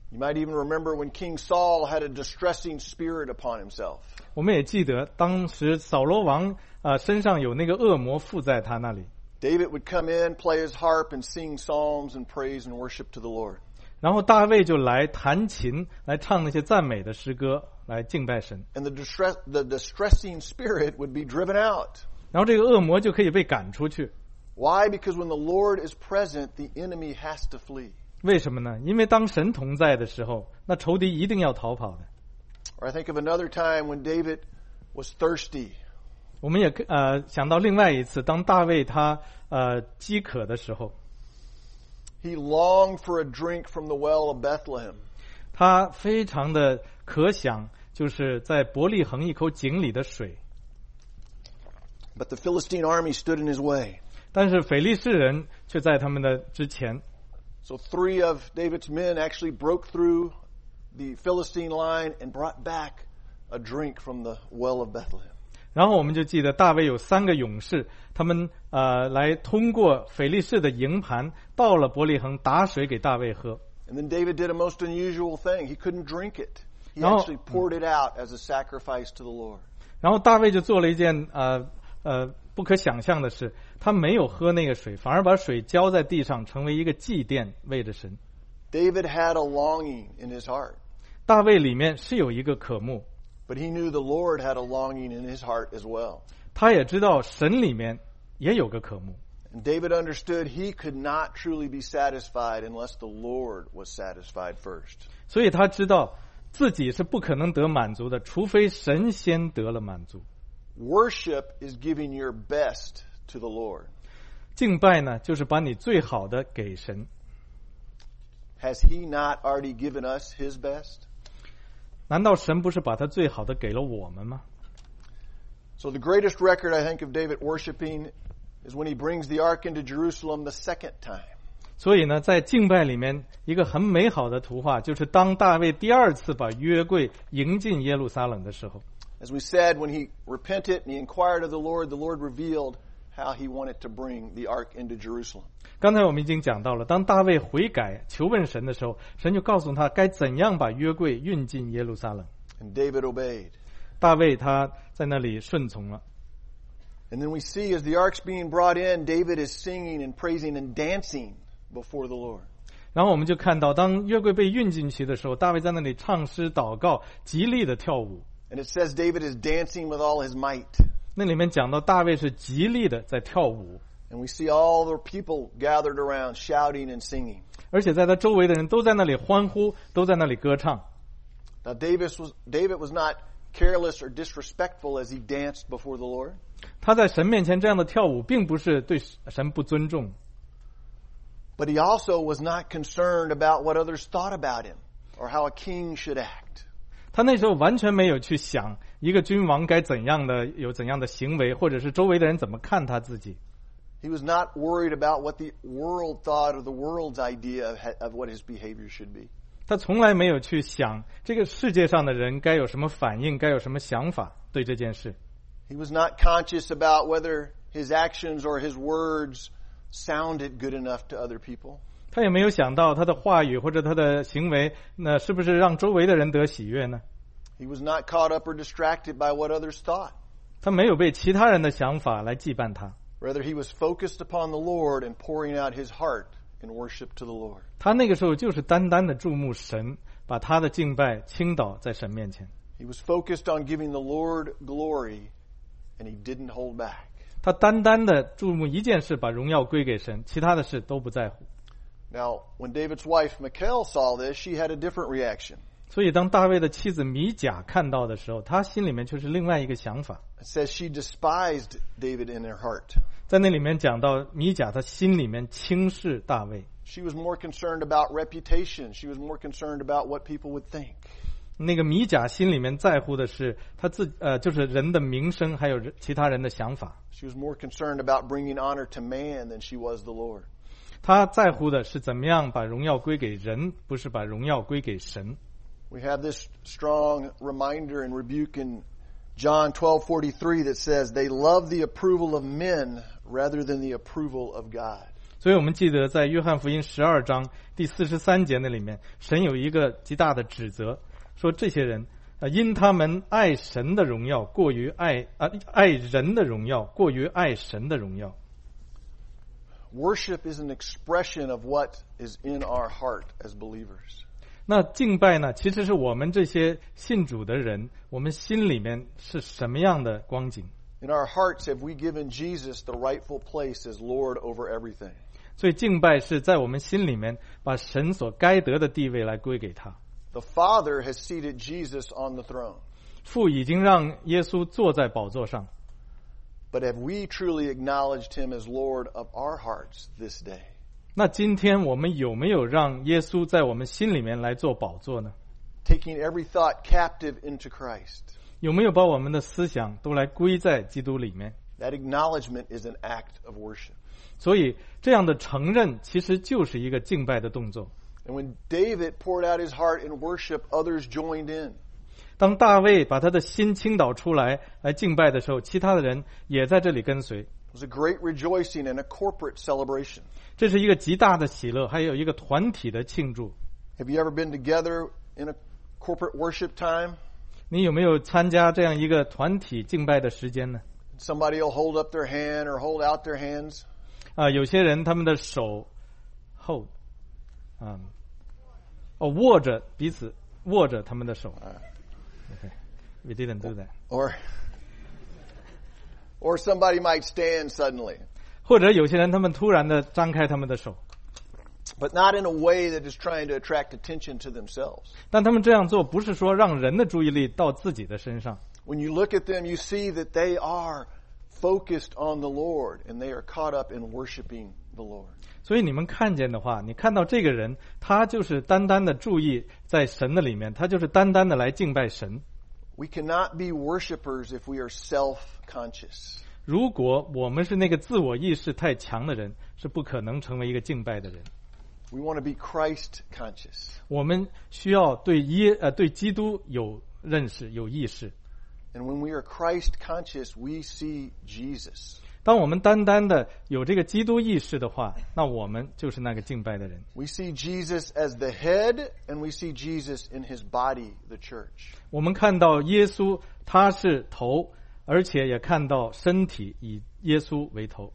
You might even remember when King Saul had a distressing spirit upon himself. 我们也记得当时扫罗王啊、呃、身上有那个恶魔附在他那里。 David would come in, play his harp, and sing psalms and praise and worship to the Lord. 然后大卫就来弹琴，来唱那些赞美的诗歌，来敬拜神。 And the distress, the distressing spirit would be driven out. 然后这个恶魔就可以被赶出去。 Why? Because when the Lord is present, the enemy has to flee. 为什么呢？因为当神同在的时候，那仇敌一定要逃跑的。 Or I think of another time when David was thirsty. 我们也呃想到另外一次，当大卫他呃饥渴的时候， He longed for a drink from the well of Bethlehem. 他非常的可想，就是在伯利恒一口井里的水。 But the Philistine army stood in his way. 但是腓利士人却在他们的之前。 So three of David's men actually broke through the Philistine line and brought back a drink from the well of Bethlehem. 然后我们就记得大卫有三个勇士，他们呃来通过腓利士的营盘，到了伯利恒打水给大卫喝。 And then David did a most unusual thing. He couldn't drink it. He 然后 actually poured it out as a sacrifice to the Lord. 然后大卫就做了一件呃呃不可想象的事，他没有喝那个水，反而把水浇在地上，成为一个祭奠，为着神。 David had a longing in his heart. 大卫里面是有一个渴慕， But he knew the Lord had a longing in his heart as well. 他也知道神里面也有个渴慕。 And David understood he could not truly be satisfied unless the Lord was satisfied first. 所以他知道自己是不可能得满足的，除非神先得了满足。 Worship is giving your best to the Lord. 敬拜呢，就是把你最好的给神。 Has he not already given us his best? 难道神不是把他最好的给了我们吗？ So the greatest record, I think, of David worshiping is when he brings the ark into Jerusalem the second time. 所以呢，在敬拜里面，一个很美好的图画，就是当大卫第二次把约柜迎进耶路撒冷的时候。 As we said, when he repented and he inquired of the Lord, the Lord revealed how he wanted to bring the ark into Jerusalem. 刚才我们已经讲到了，当大卫悔改求问神的时候，神就告诉他该怎样把约柜运进耶路撒冷。 And David obeyed. 大卫他在那里顺从了。 And then we see as the ark's being brought in, David is singing and praising and dancing before the Lord. 然后我们就看到，当约柜被运进去的时候，大卫在那里唱诗祷告，极力的跳舞。 And it says David is dancing with all his might. 那里面讲到大卫是极力的在跳舞， And we see all the people gathered around shouting and singing. 而且在他周围的人都在那里欢呼，都在那里歌唱。 Now David was, David was not careless or disrespectful as he danced before the Lord. 他在神面前这样的跳舞，并不是对神不尊重， But he also was not concerned about what others thought about him or how a king should act. 他那时候完全没有去想一个君王该怎样的有怎样的行为，或者是周围的人怎么看他自己。 He was not worried about what the world thought or the world's idea of, of what his behavior should be. 他从来没有去想这个世界上的人该有什么反应，该有什么想法对这件事。 He was not conscious about whether his actions or his words sounded good enough to other people. 他也没有想到他的话语或者他的行为，那是不是让周围的人得喜悦呢？ He was not caught up or distracted by what others thought. 他没有被其他人的想法来羁绊他。 Rather, he was focused upon the Lord and pouring out his heart in worship to the Lord. 他那个时候就是单单的注目神，把他的敬拜倾倒在神面前。 He was focused on giving the Lord glory, and he didn't hold back. 他单单的注目一件事，把荣耀归给神，其他的事都不在乎。 Now, when David's wife Michal saw this, she had a different reaction. 所以当大卫的妻子米甲看到的时候，他心里面就是另外一个想法。 It says she despised David in her heart. 在那里面讲到米甲，他心里面轻视大卫。 She was more concerned about reputation. She was more concerned about what people would think. 那个米甲心里面在乎的是他自呃，就是人的名声，还有其他人的想法。 She was more concerned about bringing honor to man than she was the Lord. 他在乎的是怎么样把荣耀归给人，不是把荣耀归给神。 We have this strong reminder and rebuke in John twelve forty-three that says they love the approval of men rather than the approval of God. 所以我们记得在约翰福音十二章第四十三节那里面，神有一个极大的指责，说这些人啊，因他们爱神的荣耀过于爱啊爱人的荣耀过于爱神的荣耀。 Worship is an expression of what is in our heart as believers. 那敬拜呢，其实是我们这些信主的人，我们心里面是什么样的光景。 In our hearts, have we given Jesus the rightful place as Lord over everything? 所以敬拜是在我们心里面把神所该得的地位来归给他。 The Father has seated Jesus on the throne. 父已经让耶稣坐在宝座上。 But have we truly acknowledged him as Lord of our hearts this day? 那今天我们有没有让耶稣在我们心里面来做宝座呢？ Taking every thought captive into Christ. 有没有把我们的思想都来归在基督里面？ That acknowledgement is an act of worship. 所以这样的承认其实就是一个敬拜的动作。 And when David poured out his heart in worship, others joined in. 当大卫把他的心倾倒出来来敬拜的时候，其他的人也在这里跟随。 It was a great rejoicing and a corporate celebration. 这是一个极大的喜乐，还有一个团体的庆祝。 Have you ever been together in a corporate worship time? 你有没有参加这样一个团体敬拜的时间呢？ Somebody will hold up their hand or hold out their hands. 啊，有些人他们的手 hold， 啊，哦，握着彼此握着他们的手。Okay, we didn't do that. Or, or somebody might stand suddenly. 或者有些人他们突然的张开他们的手。 But not in a way that is trying to attract attention to themselves. 但他们这样做不是说让人的注意力到自己的身上。 When you look at them, you see that they are focused on the Lord and they are caught up in worshiping the Lord. 所以你们看见的话，你看到这个人，他就是单单的注意在神的里面，他就是单单的来敬拜神。 We cannot be worshipers if we are self-conscious. 如果我们是那个自我意识太强的人，是不可能成为一个敬拜的人。 We want to be Christ-conscious. 我们需要对耶呃对基督有认识、有意识。 And when we are Christ-conscious, we see Jesus. 当我们单单的有这个基督意识的话，那我们就是那个敬拜的人。 We see Jesus as the head, and we see Jesus in his body, the church. 我们看到耶稣他是头，而且也看到身体以耶稣为头。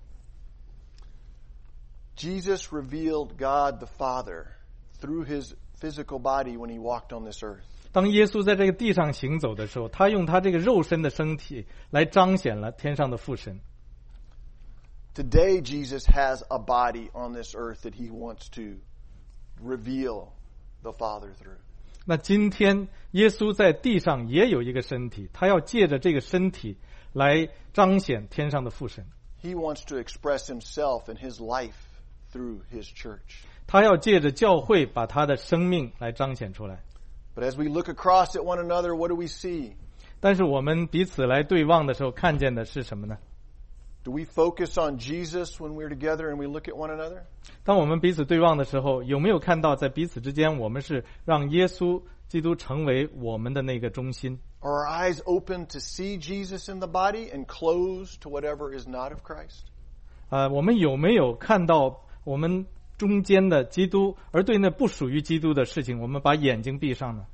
Jesus revealed God the Father through his physical body when he walked on this earth. 当耶稣在这个地上行走的时候，他用他这个肉身的身体来彰显了天上的父神。 Today, Jesus has a body on this earth that he wants to reveal the Father through. 那今天耶稣在地上也有一个身体，他要借着这个身体来彰显天上的父神。 He wants to express himself and his life through his church. 他要借着教会把他的生命来彰显出来。 But as we look across at one another, what do we see? 但是我们彼此来对望的时候，看见的是什么呢？ Do we focus on Jesus when we're together and we look at one another? 当我们彼此对望的时候，有没有看到在彼此之间，我们是让耶稣基督成为我们的那个中心？ Are our eyes open to see Jesus in the body and closed to whatever is not of Christ? 啊、呃，我们有没有看到我们中间的基督，而对那不属于基督的事情，我们把眼睛闭上呢？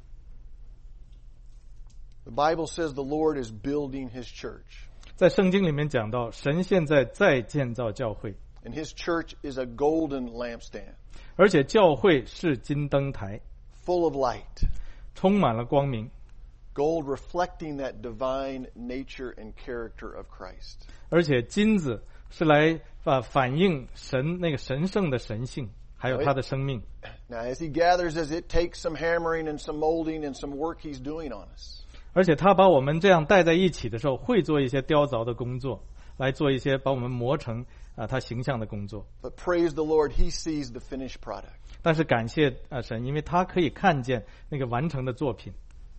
The Bible says the Lord is building his church. 在圣经里面讲到，神现在在建造教会， And his church is a golden lampstand, 而且教会是金灯台， full of light, 充满了光明， gold reflecting that divine nature and character of Christ. 而且金子是来啊反映神那个神圣的神性，还有他的生命。 Now, as he gathers us, it takes some hammering and some molding and some work he's doing on us. 而且他把我们这样带在一起的时候，会做一些雕凿的工作，来做一些把我们磨成啊他形象的工作。 But praise the Lord, he sees the finished product. 但是感谢啊神，因为他可以看见那个完成的作品。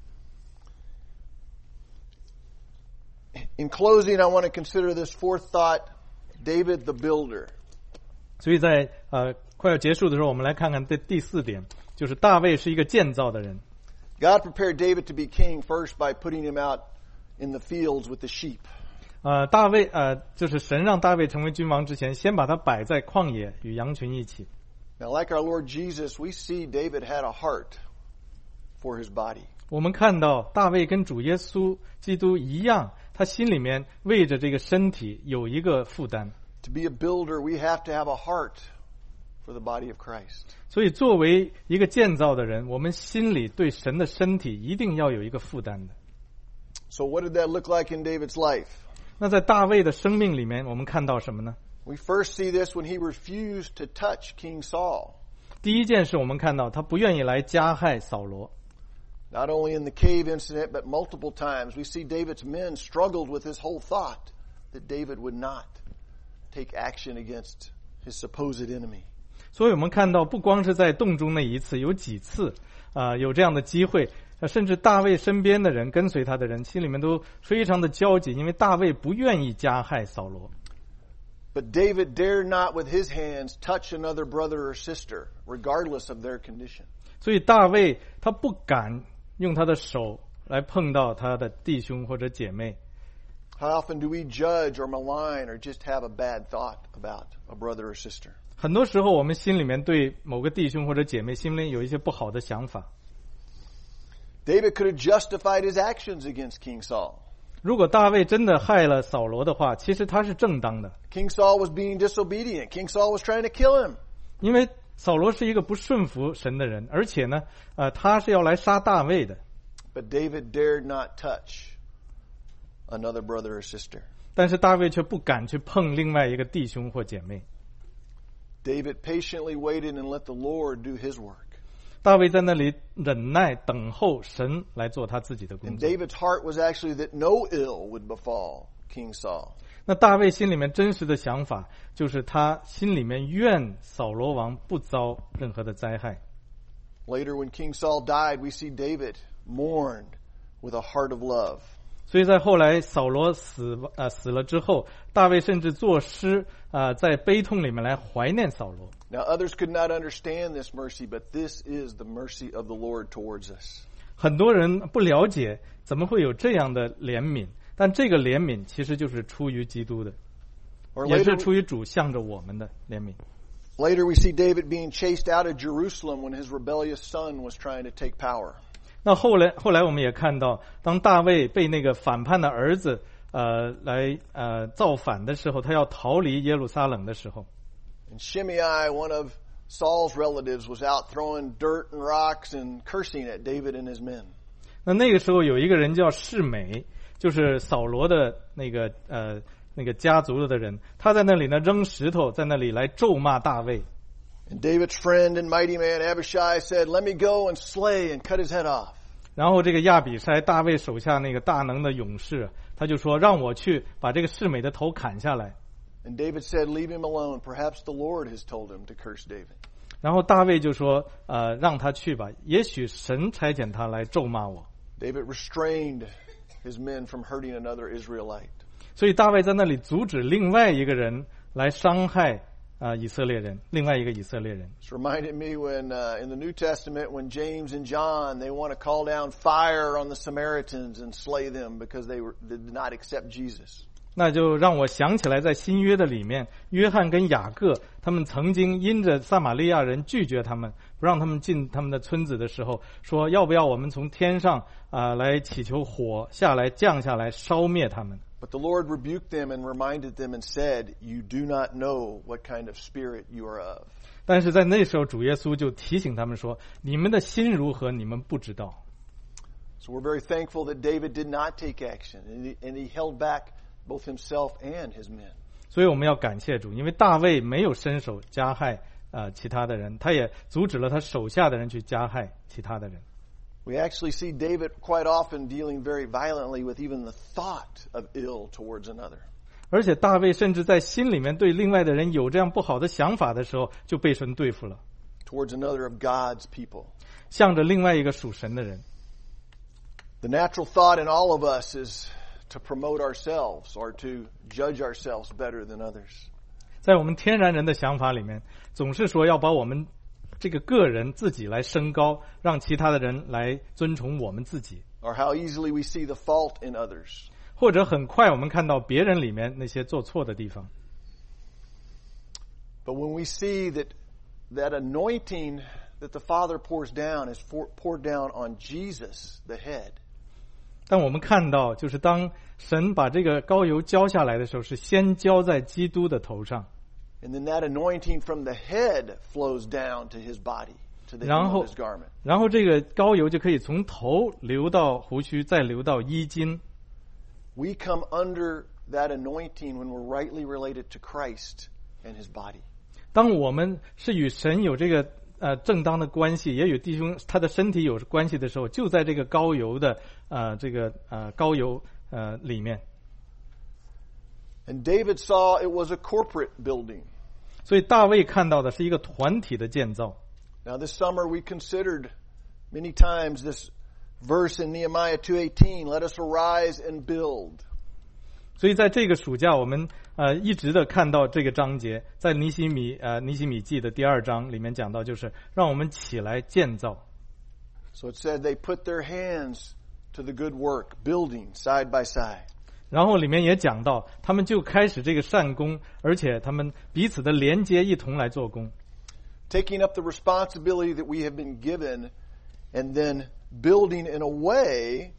In closing, I want to consider this fourth thought, David the builder. 所以在呃快要结束的时候，我们来看看这第四点，就是大卫是一个建造的人。 God prepared David to be king first by putting him out in the fields with the sheep. 呃，大卫呃，就是神让大卫成为君王之前，先把他摆在旷野与羊群一起。 Now, like our Lord Jesus, we see David had a heart for his body. 我们看到大卫跟主耶稣基督一样，他心里面为着这个身体有一个负担。 To be a builder, we have to have a heart for the body of Christ. 所以作为一个建造的人，我们心里对神的身体一定要有一个负担的。 So what did that look like in David's life? 那在大卫的生命里面，我们看到什么呢？ We first see this when he refused to touch King Saul. 第一件事，我们看到他不愿意来加害扫罗。 Not only in the cave incident, but multiple times we see David's men struggled with this whole thought that David would not take action against his supposed enemy. 所以我们看到，不光是在洞中那一次，有几次啊、呃，有这样的机会，呃，甚至大卫身边的人、跟随他的人，心里面都非常的焦急，因为大卫不愿意加害扫罗。 But David dared not with his hands touch another brother or sister, regardless of their condition. 所以大卫他不敢用他的手来碰到他的弟兄或者姐妹。 How often do we judge or malign or just have a bad thought about a brother or sister? 很多时候我们心里面对某个弟兄或者姐妹心里有一些不好的想法。 David could have justified his actions against King Saul. 如果大卫真的害了扫罗的话，其实他是正当的。 King Saul was being disobedient. King Saul was trying to kill him. 因为扫罗是一个不顺服神的人，而且呢，呃，他是要来杀大卫的。 But David dared not touch another brother or sister. 但是大卫却不敢去碰另外一个弟兄或姐妹。 David patiently waited and let the Lord do his work. 大卫在那里忍耐等候神来做他自己的工 And 作。 David's heart was actually that no ill would befall King Saul. 那大卫心里面真实的想法就是他心里面愿扫罗王不遭任何的灾害。 Later when King Saul died, we see David mourned with a heart of love. 所以在后来扫罗死呃死了之后，大卫甚至作诗啊、呃，在悲痛里面来怀念扫罗。 Now others could not understand this mercy, but this is the mercy of the Lord towards us. 很多人不了解怎么会有这样的怜悯，但这个怜悯其实就是出于基督的， Or 也是 later, 出于主向着我们的怜悯。 later we see David being chased out of Jerusalem when his rebellious son was trying to take power. 那后来后来我们也看到，当大卫被那个反叛的儿子呃来呃造反的时候，他要逃离耶路撒冷的时候， And Shimei, one of Saul's relatives, was out throwing dirt and rocks and cursing at David and his men. 那那个时候有一个人叫示每，就是扫罗的那个呃那个家族的人，他在那里呢扔石头，在那里来咒骂大卫。 And David's friend and mighty man Abishai said, "Let me go and slay and cut his head off." 然后这个亚比筛，大卫手下那个大能的勇士，他就说让我去把这个示每的头砍下来。 And David said, "Leave him alone. Perhaps the Lord has told him to curse David." 然后大卫就说呃让他去吧，也许神差遣他来咒骂我。 David restrained his men from hurting another Israelite. 所以大卫在那里阻止另外一个人来伤害啊、呃、以色列人，另外一个以色列人。 It's reminded me when uh, in the New Testament when James and John they want to call down fire on the Samaritans and slay them because they were, they did not accept Jesus. 那就让我想起来，在新约的里面，约翰跟雅各他们曾经因着撒玛利亚人拒绝他们，不让他们进他们的村子的时候，说要不要我们从天上啊、呃、来祈求火下来降下来烧灭他们。 But the Lord rebuked them and reminded them and said, "You do not know what kind of spirit you are of." 但是在那时候，主耶稣就提醒他们说：“你们的心如何，你们不知道。” So we're very thankful that David did not take action and he, and he held back both himself and his men. 所以我们要感谢主，因为大卫没有伸手加害呃其他的人，他也阻止了他手下的人去加害其他的人。 We actually see David quite often dealing very violently with even the thought of ill towards another. 而且大卫甚至在心里面对另外的人有这样不好的想法的时候，就被神对付了。 Towards another of God's people. 向着另外一个属神的人。 The natural thought in all of us is to promote ourselves or to judge ourselves better than others. 在我们天然人的想法里面，总是说要把我们这个个人自己来升高，让其他的人来尊崇我们自己。 Or how easily we see the fault in others. 或者很快我们看到别人里面那些做错的地方。 But when we see that that anointing that the Father pours down is for, poured down on Jesus, the head. 但我们看到，就是当神把这个膏油浇下来的时候，是先浇在基督的头上。 And then that anointing from the head flows down to his body, to the hem of his garment. 然后这个膏油就可以从头流到胡须，再流到衣襟。 We come under that anointing when we're rightly related to Christ and his body. 当我们是与神有这个呃正当的关系，也与弟兄他的身体有关系的时候，就在这个膏油的呃这个呃膏油呃里面。 And David saw it was a corporate building. 所以大卫看到的是一个团体的建造。 Now this summer we considered many times this verse in Nehemiah two eighteen, let us arise and build. 所以在这个暑假我们呃一直的看到这个章节，在尼希米呃尼希米记的第二章里面讲到，就是让我们起来建造。 So it said they put their hands to the good work, building side by side. 然后里面也讲到，他们就开始这个善工，而且他们彼此的连接，一同来做工。 Taking up the responsibility that we have been given, and then building in a way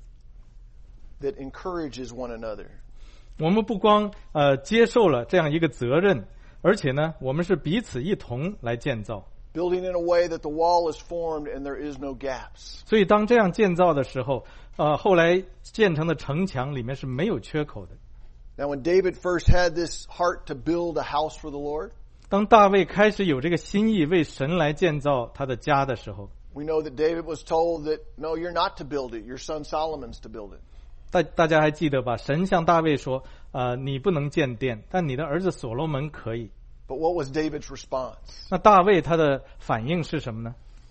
that encourages one another. 我们不光呃接受了这样一个责任，而且呢，我们是彼此一同来建造。 Building in a way that the wall is formed and there is no gaps. 所以当这样建造的时候，呃，后来建成的城墙里面是没有缺口的。 Now, when David first had this heart to build a house for the Lord, 当大卫开始有这个心意为神来建造他的家的时候， we know that David was told that, no, you're not to build it. Your son Solomon's to build it. 大大家还记得吧？神向大卫说，呃，你不能建殿，但你的儿子所罗门可以。 But what was David's response? 那大卫他的反应是什么呢？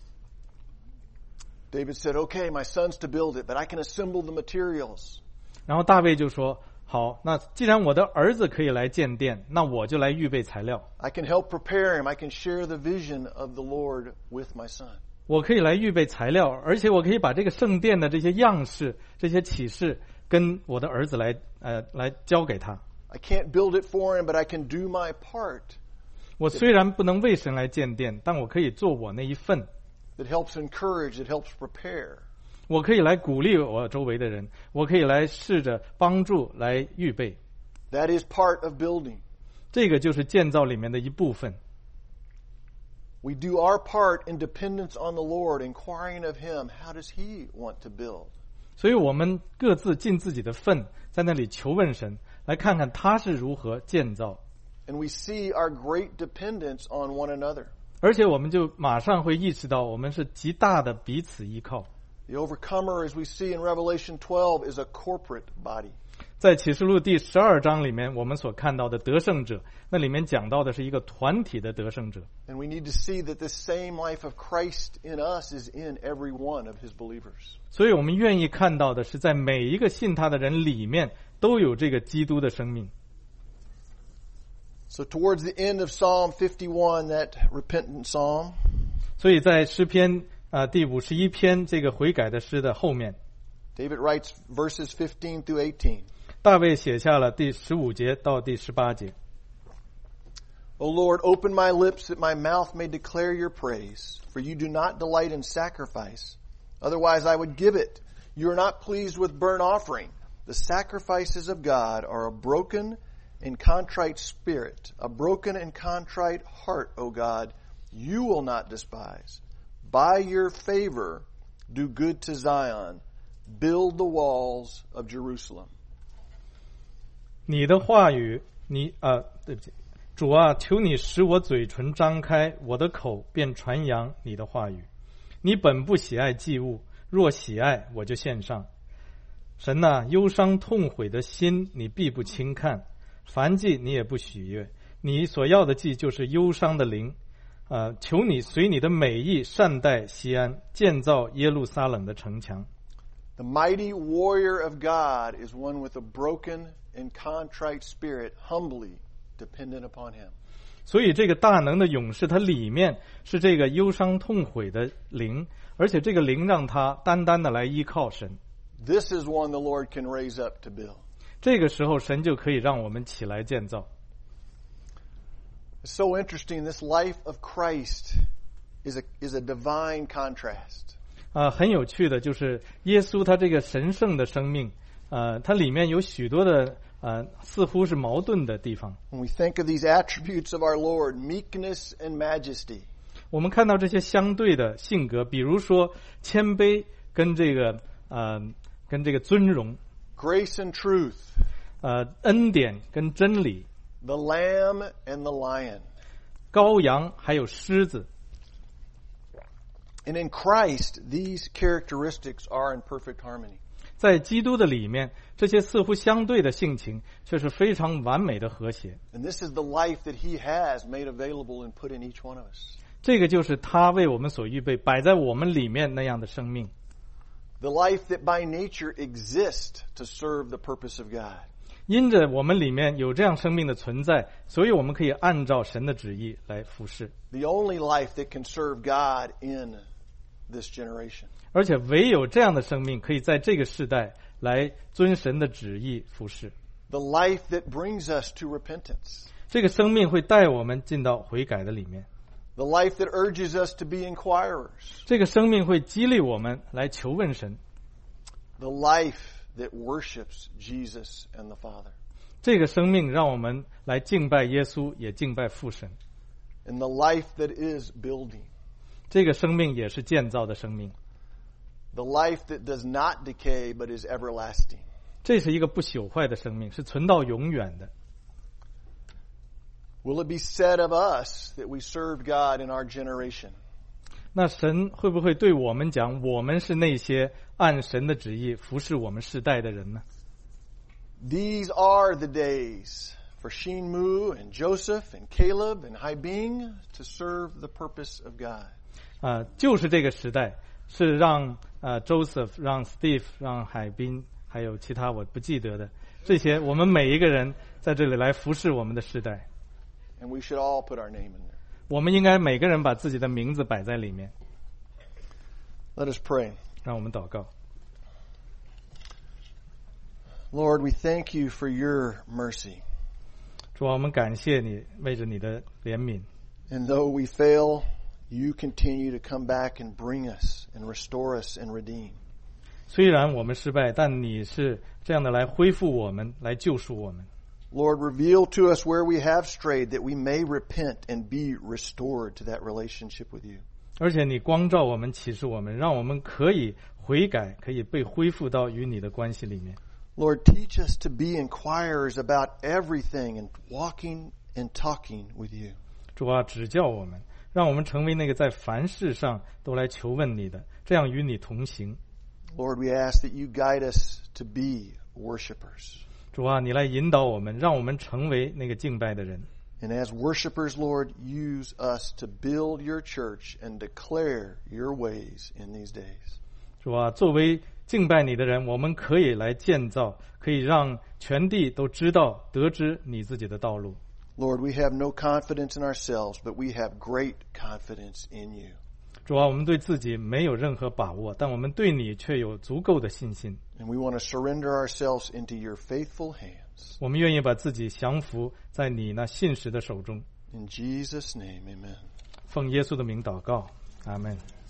David said, okay, my son's to build it, but I can assemble the materials. 然后大卫就说，好，那既然我的儿子可以来建殿，那我就来预备材料。 I can help prepare him. I can share the vision of the Lord with my son. 我可以来预备材料，而且我可以把这个圣殿的这些样式、这些启示，跟我的儿子来呃来交给他。 I can't build it for him, but I can do my part. 我虽然不能为神来建殿，但我可以做我那一份。 That helps encourage, that helps prepare. 我可以来鼓励我周围的人，我可以来试着帮助来预备。 That is part of building. 这个就是建造里面的一部分。 We do our part in dependence on the Lord, inquiring of Him, how does He want to build? 所以我们各自尽自己的份，在那里求问神，来看看他是如何建造。 And we see our great dependence on one another. 而且我们就马上会意识到，我们是极大的彼此依靠。 The overcomer, as we see in Revelation twelve, is a corporate body. 在启示录第十二章里面，我们所看到的得胜者，那里面讲到的是一个团体的得胜者。 And we need to see that this same life of Christ in us is in every one of His believers. 所以我们愿意看到的是，在每一个信他的人里面，都有这个基督的生命。 So towards the end of Psalm fifty-one, that repentant psalm, 所以在诗篇啊、呃、第五十一篇这个悔改的诗的后面， David writes verses fifteen through eighteen. 大卫写下了第十五节到第十八节。 O Lord, open my lips that my mouth may declare your praise, for you do not delight in sacrifice. Otherwise I would give it. You are not pleased with burnt offering. The sacrifices of God are a broken and contrite spirit, a broken and contrite heart, O God, you will not despise. By your favor, do good to Zion. Build the walls of Jerusalem. 你的话语，你啊，对不起，主啊，求你使我嘴唇张开，我的口便传扬你的话语。你本不喜爱祭物，若喜爱，我就献上。神啊，忧伤痛悔的心，你必不轻看。凡祭你也不喜悦，你所要的祭就是忧伤的灵，呃，求你随你的美意善待西安，建造耶路撒冷的城墙。 The mighty warrior of God is one with a broken and contrite spirit, humbly dependent upon Him. 所以这个大能的勇士，他里面是这个忧伤痛悔的灵，而且这个灵让他单单的来依靠神。 This is one the Lord can raise up to build. 这个时候神就可以让我们起来建造。 It's so interesting. This life of Christ is a is a divine contrast. 啊、呃，很有趣的就是耶稣他这个神圣的生命，呃，它里面有许多的呃似乎是矛盾的地方。 When we think of these attributes of our Lord, meekness and majesty. 我们看到这些相对的性格，比如说谦卑跟这个呃跟这个尊荣。 Grace and truth. 呃，恩典跟真理。 The lamb and the lion. 羔羊还有狮子。 And in Christ, these characteristics are in perfect harmony. 在基督的里面，这些似乎相对的性情却是非常完美的和谐。 And this is the life that He has made available and put in each one of us. 这个就是他为我们所预备、摆在我们里面那样的生命。 The life that by nature exists to serve the purpose of God. 因着我们里面有这样生命的存在，所以我们可以按照神的旨意来服侍。 The only life that can serve God in this generation. 而且唯有这样的生命可以在这个世代来遵神的旨意服侍。 The life that brings us to repentance. 这个生命会带我们进到悔改的里面。 The life that urges us to be inquirers. 这个生命会激励我们来求问神。 The life that worships Jesus and the Father. 这个生命让我们来敬拜耶稣，也敬拜父神。 And the life that is building. 这个生命也是建造的生命。 The life that does not decay but is everlasting. 这是一个不朽坏的生命，是存到永远的。 Will it be said of us that we served God in our generation? 那神会不会对我们讲，我们是那些按神的旨意服侍我们世代的人呢？ These are the days for Shinmu and Joseph and Caleb and Haibing to serve the purpose of God. 啊、呃，就是这个时代，是让呃 Joseph、让 Steve、让海滨，还有其他我不记得的这些，我们每一个人在这里来服侍我们的时代。 And we should all put our name in there. 我们应该每个人把自己的名字摆在里面。 Let us pray. 让我们祷告。 Lord, we thank you for your mercy. 主啊，我们感谢你，为着你的怜悯。 And though we fail, you continue to come back and bring us and restore us and redeem. 虽然我们失败，但你是这样的来恢复我们，来救赎我们。 Lord, reveal to us where we have strayed, that we may repent and be restored to that relationship with you. 而且你光照我们，启示我们，让我们可以悔改，可以被恢复到与你的关系里面。 Lord, teach us to be inquirers about everything and walking and talking with you. 主啊，指教我们，让我们成为那个在凡事上都来求问你的，这样与你同行。 Lord, we ask that you guide us to be worshipers. 主啊，你来引导我们，让我们成为那个敬拜的人。 And as worshipers, Lord, use us to build your church and declare your ways in these days. 主啊，作为敬拜你的人，我们可以来建造，可以让全地都知道得知你自己的道路。 Lord, we have no confidence in ourselves, but we have great confidence in you. 主啊，我们对自己没有任何把握，但我们对你却有足够的信心。 And we want to surrender ourselves into your faithful hands. 我们愿意把自己降服在你那信实的手中。 In Jesus' name, amen. 奉耶稣的名祷告，阿们。